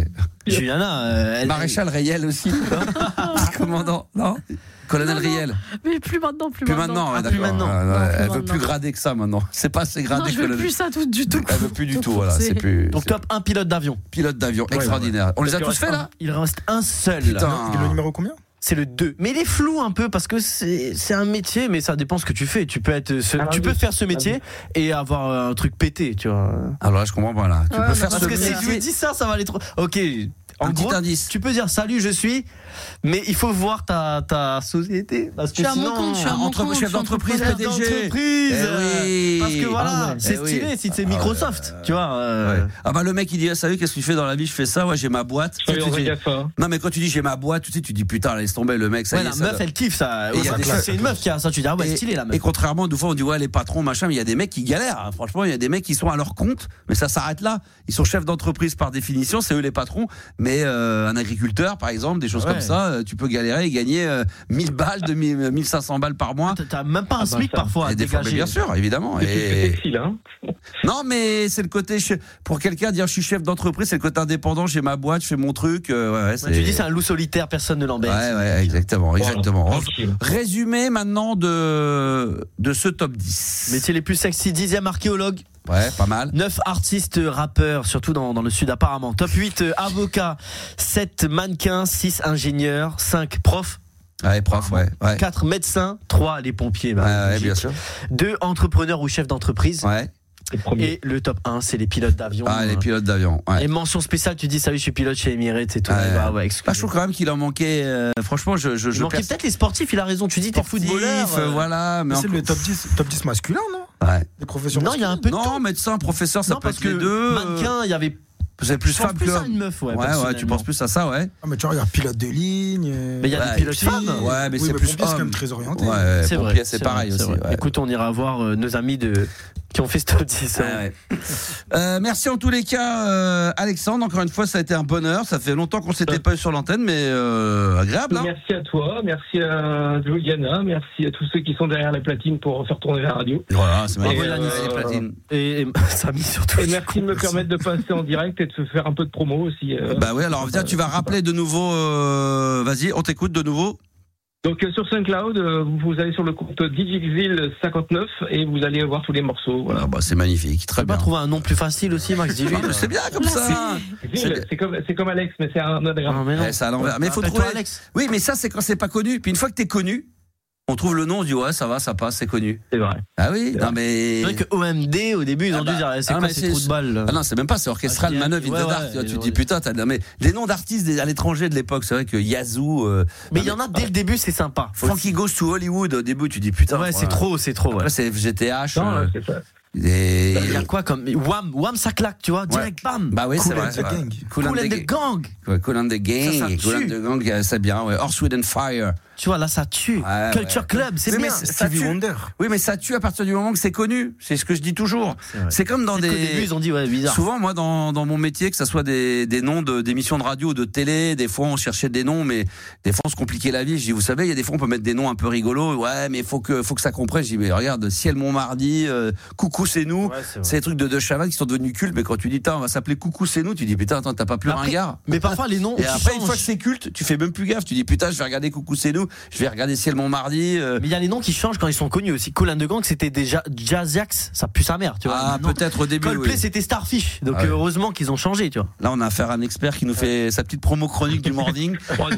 Speaker 3: Juliana,
Speaker 2: maréchal réel aussi. Commandant, non. Colonel
Speaker 4: Non, non.
Speaker 2: Riel.
Speaker 4: Mais plus maintenant,
Speaker 2: Plus maintenant, ouais,
Speaker 3: plus
Speaker 2: d'accord.
Speaker 3: maintenant.
Speaker 2: Ouais,
Speaker 4: Non, plus
Speaker 2: elle veut
Speaker 4: maintenant.
Speaker 2: plus grader que ça maintenant. C'est pas assez gradé
Speaker 4: Non, je
Speaker 2: que
Speaker 4: veux
Speaker 2: le.
Speaker 4: plus ça du tout.
Speaker 2: Elle veut plus du tout, voilà.
Speaker 4: forcé.
Speaker 2: C'est plus.
Speaker 3: Donc top 1 pilote d'avion.
Speaker 2: Pilote d'avion, extraordinaire. On les a tous fait là.
Speaker 3: Il reste un seul.
Speaker 2: Putain.
Speaker 5: Le numéro combien?
Speaker 3: C'est le 2. Mais il est flou un peu parce que c'est un métier, mais ça dépend ce que tu fais. Tu peux faire ce métier et avoir un truc pété, tu vois.
Speaker 2: Alors là, je comprends pas là. Tu
Speaker 4: Ouais,
Speaker 2: peux
Speaker 4: mais
Speaker 2: faire
Speaker 3: Parce
Speaker 2: ce
Speaker 3: que si
Speaker 2: métier.
Speaker 3: tu dis ça, ça va aller trop. Ok. En
Speaker 2: Un
Speaker 3: gros,
Speaker 2: petit indice.
Speaker 3: tu peux dire salut, je suis, mais il faut voir ta société. Parce que
Speaker 4: Je suis à mon
Speaker 3: sinon,
Speaker 4: compte, je suis à mon compte,
Speaker 2: chef
Speaker 4: je suis
Speaker 2: d'entreprise,
Speaker 4: entrepreneur.
Speaker 2: PDG.
Speaker 3: d'entreprise.
Speaker 2: Eh oui.
Speaker 3: Parce que voilà,
Speaker 8: Ah ouais.
Speaker 3: c'est
Speaker 2: Eh oui.
Speaker 3: stylé si c'est
Speaker 2: Ah ouais.
Speaker 3: Microsoft, tu vois.
Speaker 2: Ouais. Ah bah le mec il dit ah, salut, qu'est-ce que tu fais dans la vie? Je fais ça, ouais, j'ai ma boîte.
Speaker 8: Je suis
Speaker 2: Tu
Speaker 8: en
Speaker 2: dis-
Speaker 8: GAFA.
Speaker 2: Non mais quand tu dis j'ai ma boîte, tu sais, tu dis putain laisse tomber le mec, ça
Speaker 3: Ouais,
Speaker 2: y est.
Speaker 3: la
Speaker 2: ça
Speaker 3: meuf,
Speaker 2: doit-
Speaker 3: elle kiffe ça.
Speaker 2: Et il y a des choses-
Speaker 3: C'est une meuf qui a ça, tu dis ah ouais, stylé la meuf.
Speaker 2: Et contrairement, des fois on dit ouais les patrons machin, mais il y a des mecs qui galèrent. Hein. Franchement, il y a des mecs qui sont à leur compte, mais ça s'arrête là. Ils sont chefs d'entreprise par définition, c'est eux les patrons. Mais un agriculteur, par exemple, des choses
Speaker 3: Ouais.
Speaker 2: comme ça, tu peux galérer et gagner 1000 balles, 1500 balles par mois.
Speaker 3: T'as même pas un
Speaker 8: bah,
Speaker 3: SMIC
Speaker 8: ça.
Speaker 3: parfois à
Speaker 2: Et des fois, mais
Speaker 3: dégager.
Speaker 2: bien sûr, évidemment.
Speaker 8: C'est plus
Speaker 2: Et...
Speaker 8: sexy là.
Speaker 2: Non, mais c'est le côté pour quelqu'un dire je suis chef d'entreprise, c'est le côté indépendant. J'ai ma boîte, je fais mon truc. Ouais, c'est...
Speaker 3: Tu dis c'est un loup solitaire, personne ne l'embête.
Speaker 2: Ouais, exactement, exactement.
Speaker 8: Voilà, tranquille.
Speaker 2: Résumé maintenant de ce top 10.
Speaker 3: Métier les plus sexy, 10e archéologue.
Speaker 2: Ouais, pas mal.
Speaker 3: 9 artistes rappeurs, surtout dans le sud apparemment. Top 8 avocats, 7 mannequins, 6 ingénieurs, 5 profs.
Speaker 2: Ouais, prof, ouais.
Speaker 3: 4 médecins, 3 les pompiers.
Speaker 2: Ouais, bien sûr.
Speaker 3: 2 entrepreneurs ou chefs d'entreprise.
Speaker 2: Ouais.
Speaker 3: Et le top 1, c'est les pilotes d'avion.
Speaker 2: Ah, les pilotes d'avion. Ouais.
Speaker 3: Et mention spéciale, tu dis, ça oui, je suis pilote chez Emirates et tout.
Speaker 2: Je trouve quand même qu'il en manquait. Franchement,
Speaker 3: il manquait peut-être les sportifs, il a raison. Tu dis, t'es footballeur.
Speaker 2: Voilà.
Speaker 5: Mais c'est le top 10 masculin, non?
Speaker 2: Ouais.
Speaker 5: Des professions
Speaker 3: non, il y a un peu de
Speaker 2: non, médecin, professeur, ça peut être les deux.
Speaker 3: Mannequin, il y avait.
Speaker 2: C'est plus femme que
Speaker 3: une meuf,
Speaker 2: ouais, tu penses plus à ça, ouais.
Speaker 5: Ah, mais tu vois, il y a pilote de ligne.
Speaker 3: Mais il y a des pilotes femmes.
Speaker 2: Ouais, mais c'est plus
Speaker 5: quand même très orienté.
Speaker 2: Ouais,
Speaker 3: c'est vrai.
Speaker 2: C'est pareil aussi. Ouais.
Speaker 3: Écoute, on ira voir nos amis qui ont fait ce top 10.
Speaker 2: Merci en tous les cas, Alexandre. Encore une fois, ça a été un bonheur. Ça fait longtemps qu'on s'était pas eu sur l'antenne, mais agréable. Hein.
Speaker 8: Merci à toi, merci à Juliana, merci à tous ceux qui sont derrière la platine pour faire tourner la radio.
Speaker 2: Voilà, c'est magnifique.
Speaker 8: les
Speaker 2: platines.
Speaker 3: Et Samy surtout.
Speaker 8: Et merci de me permettre de passer en direct et de faire un peu de promo aussi.
Speaker 2: Bah oui, alors viens, tu vas rappeler de nouveau. Vas-y, on t'écoute de nouveau.
Speaker 8: Donc sur SoundCloud, vous allez sur le compte Digixville59 et vous allez voir tous les morceaux. Voilà.
Speaker 2: Ah bah c'est magnifique, très bien.
Speaker 3: Tu peux pas trouver un nom plus facile aussi, Max? Dis-lui.
Speaker 2: C'est bien comme ça.
Speaker 8: C'est comme Alex, mais c'est un anagramme.
Speaker 2: Ouais, c'est à l'envers. Mais il faut trouver. Alex. Oui, mais ça c'est quand c'est pas connu. Puis une fois que t'es connu, on trouve le nom, on dit ouais, ça va, ça passe, c'est connu.
Speaker 8: C'est vrai.
Speaker 2: Ah oui, non mais.
Speaker 3: C'est vrai que OMD au début ils ont dû dire c'est quoi ces trous de balles.
Speaker 2: Ah non, c'est même pas, c'est orchestral manœuvre in the dark. Tu te dis putain, t'as mais les noms d'artistes à l'étranger de l'époque, c'est vrai que Yazoo.
Speaker 3: Mais il y en a dès le début, c'est sympa.
Speaker 2: Frankie Goes to Hollywood au début, tu dis putain.
Speaker 3: Ouais, c'est trop.
Speaker 2: Après c'est FGTH.
Speaker 3: Non, c'est ça. Il y a quoi comme Wham ça claque, tu vois, direct bam.
Speaker 2: Bah oui, c'est vrai.
Speaker 3: Cool and the Gang.
Speaker 2: Cool and the Gang. Cool and the Gang, c'est bien. Ouais. Horse With and Fire.
Speaker 3: Tu vois, là, ça tue. Culture Club, c'est bien.
Speaker 5: Stevie Wonder.
Speaker 2: Oui, mais ça tue à partir du moment que c'est connu. C'est ce que je dis toujours. C'est comme dans des.
Speaker 3: Au début, ils ont dit, ouais, bizarre.
Speaker 2: Souvent, moi, dans mon métier, que ça soit des noms d'émissions de radio ou de télé, des fois, on cherchait des noms, mais des fois, on se compliquait la vie. Je dis, vous savez, il y a des fois, on peut mettre des noms un peu rigolos. Ouais, mais faut que ça comprenne. Je dis, mais regarde, Ciel Montmardi, Coucou, c'est nous. Ouais, c'est des trucs de Chavannes qui sont devenus cultes, mais quand tu dis, putain, on va s'appeler Coucou, c'est nous, tu dis, putain, attends, t'as pas plus ringard.
Speaker 3: Mais parfois, les noms.
Speaker 2: Et après, une fois que c'est culte, tu fais même plus gaffe. Tu dis, putain, je vais regarder Coucou, c'est nous. Je vais regarder Montmardi.
Speaker 3: Mais il y a les noms qui changent quand ils sont connus aussi. Cool and the Gang, c'était déjà Jazzax, ça pue sa mère, tu vois.
Speaker 2: Ah, peut-être au début.
Speaker 3: Coldplay, c'était Starfish. Donc heureusement qu'ils ont changé, tu vois.
Speaker 2: Là, on a affaire à un expert qui nous fait sa petite promo chronique du morning.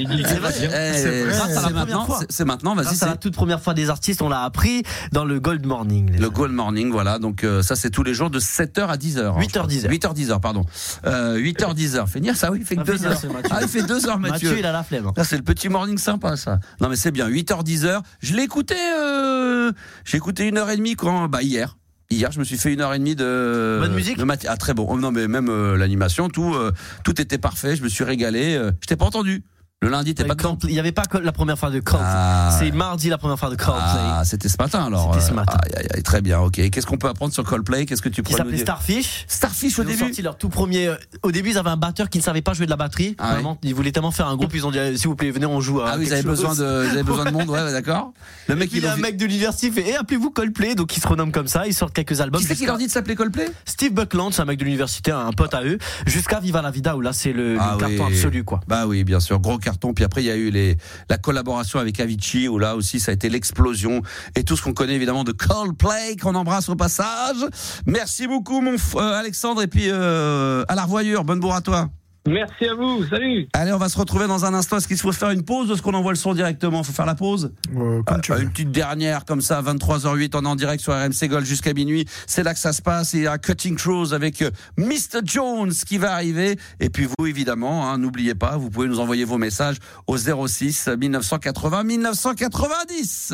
Speaker 2: C'est maintenant, vas-y.
Speaker 3: C'est la toute première fois des artistes, on l'a appris dans le Gold Morning.
Speaker 2: Le Gold Morning, voilà. Donc ça, c'est tous les jours de 7h à 10h.
Speaker 3: 8h10.
Speaker 2: 8h10, pardon. 8h10. Finir ça, oui, il fait que 2 heures. Ah, il fait 2 heures, Mathieu.
Speaker 3: Mathieu, il a la flemme.
Speaker 2: C'est le petit morning sympa, ça. Non, mais c'est bien. 8h10. Je l'ai écouté, j'ai écouté 1h30 quand, hier, je me suis fait 1h30 de
Speaker 3: bonne musique.
Speaker 2: Ah, très bon. Oh, non, mais même l'animation, tout était parfait. Je me suis régalé. Je t'ai pas entendu. Le lundi, t'es pas dedans.
Speaker 3: Il n'y avait pas la première fois de Coldplay. C'est mardi la première fois de Coldplay.
Speaker 2: Ah, c'était ce matin alors.
Speaker 3: C'était ce matin.
Speaker 2: Très bien, ok. Qu'est-ce qu'on peut apprendre sur Coldplay? Qu'est-ce que tu pourrais nous dire?
Speaker 3: Qui s'appelait Starfish.
Speaker 2: Starfish au début.
Speaker 3: Ils ont sorti leur tout premier. Au début, ils avaient un batteur qui ne savait pas jouer de la batterie. Vraiment, ils voulaient tellement faire un groupe, ils ont dit s'il vous plaît, venez, on joue.
Speaker 2: Ah oui, ils avaient besoin de monde, ouais, d'accord.
Speaker 3: Le mec, il a un mec de l'université fait appelez-vous Coldplay, donc ils se renomment comme ça, ils sortent quelques albums.
Speaker 2: Qui c'est qui leur dit de s'appeler Coldplay?
Speaker 3: Steve Buckland, c'est un mec de l'université, un pote à eux, jusqu'à Viva la Vida où là c'est le carton absolu quoi.
Speaker 2: Bah oui, bien sûr, gros carton. Puis après il y a eu la collaboration avec Avicii où là aussi ça a été l'explosion et tout ce qu'on connaît évidemment de Coldplay qu'on embrasse au passage. Merci beaucoup mon Alexandre et puis à la revoyure, bonne bourre à toi.
Speaker 8: Merci à vous, salut.
Speaker 2: Allez, on va se retrouver dans un instant. Est-ce qu'il faut faire une pause ou est-ce qu'on envoie le son directement? Faut faire la pause
Speaker 5: comme tu veux.
Speaker 2: Une petite dernière comme ça, 23h08, on est en direct sur RMC Gold jusqu'à minuit. C'est là que ça se passe. Il y a Cutting Cruise avec Mr. Jones qui va arriver. Et puis vous, évidemment, n'oubliez pas, vous pouvez nous envoyer vos messages au 06 1980 1990.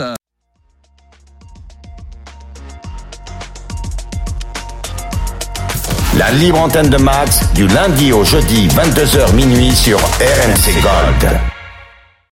Speaker 1: La libre antenne de Max, du lundi au jeudi, 22h minuit sur RMC Gold.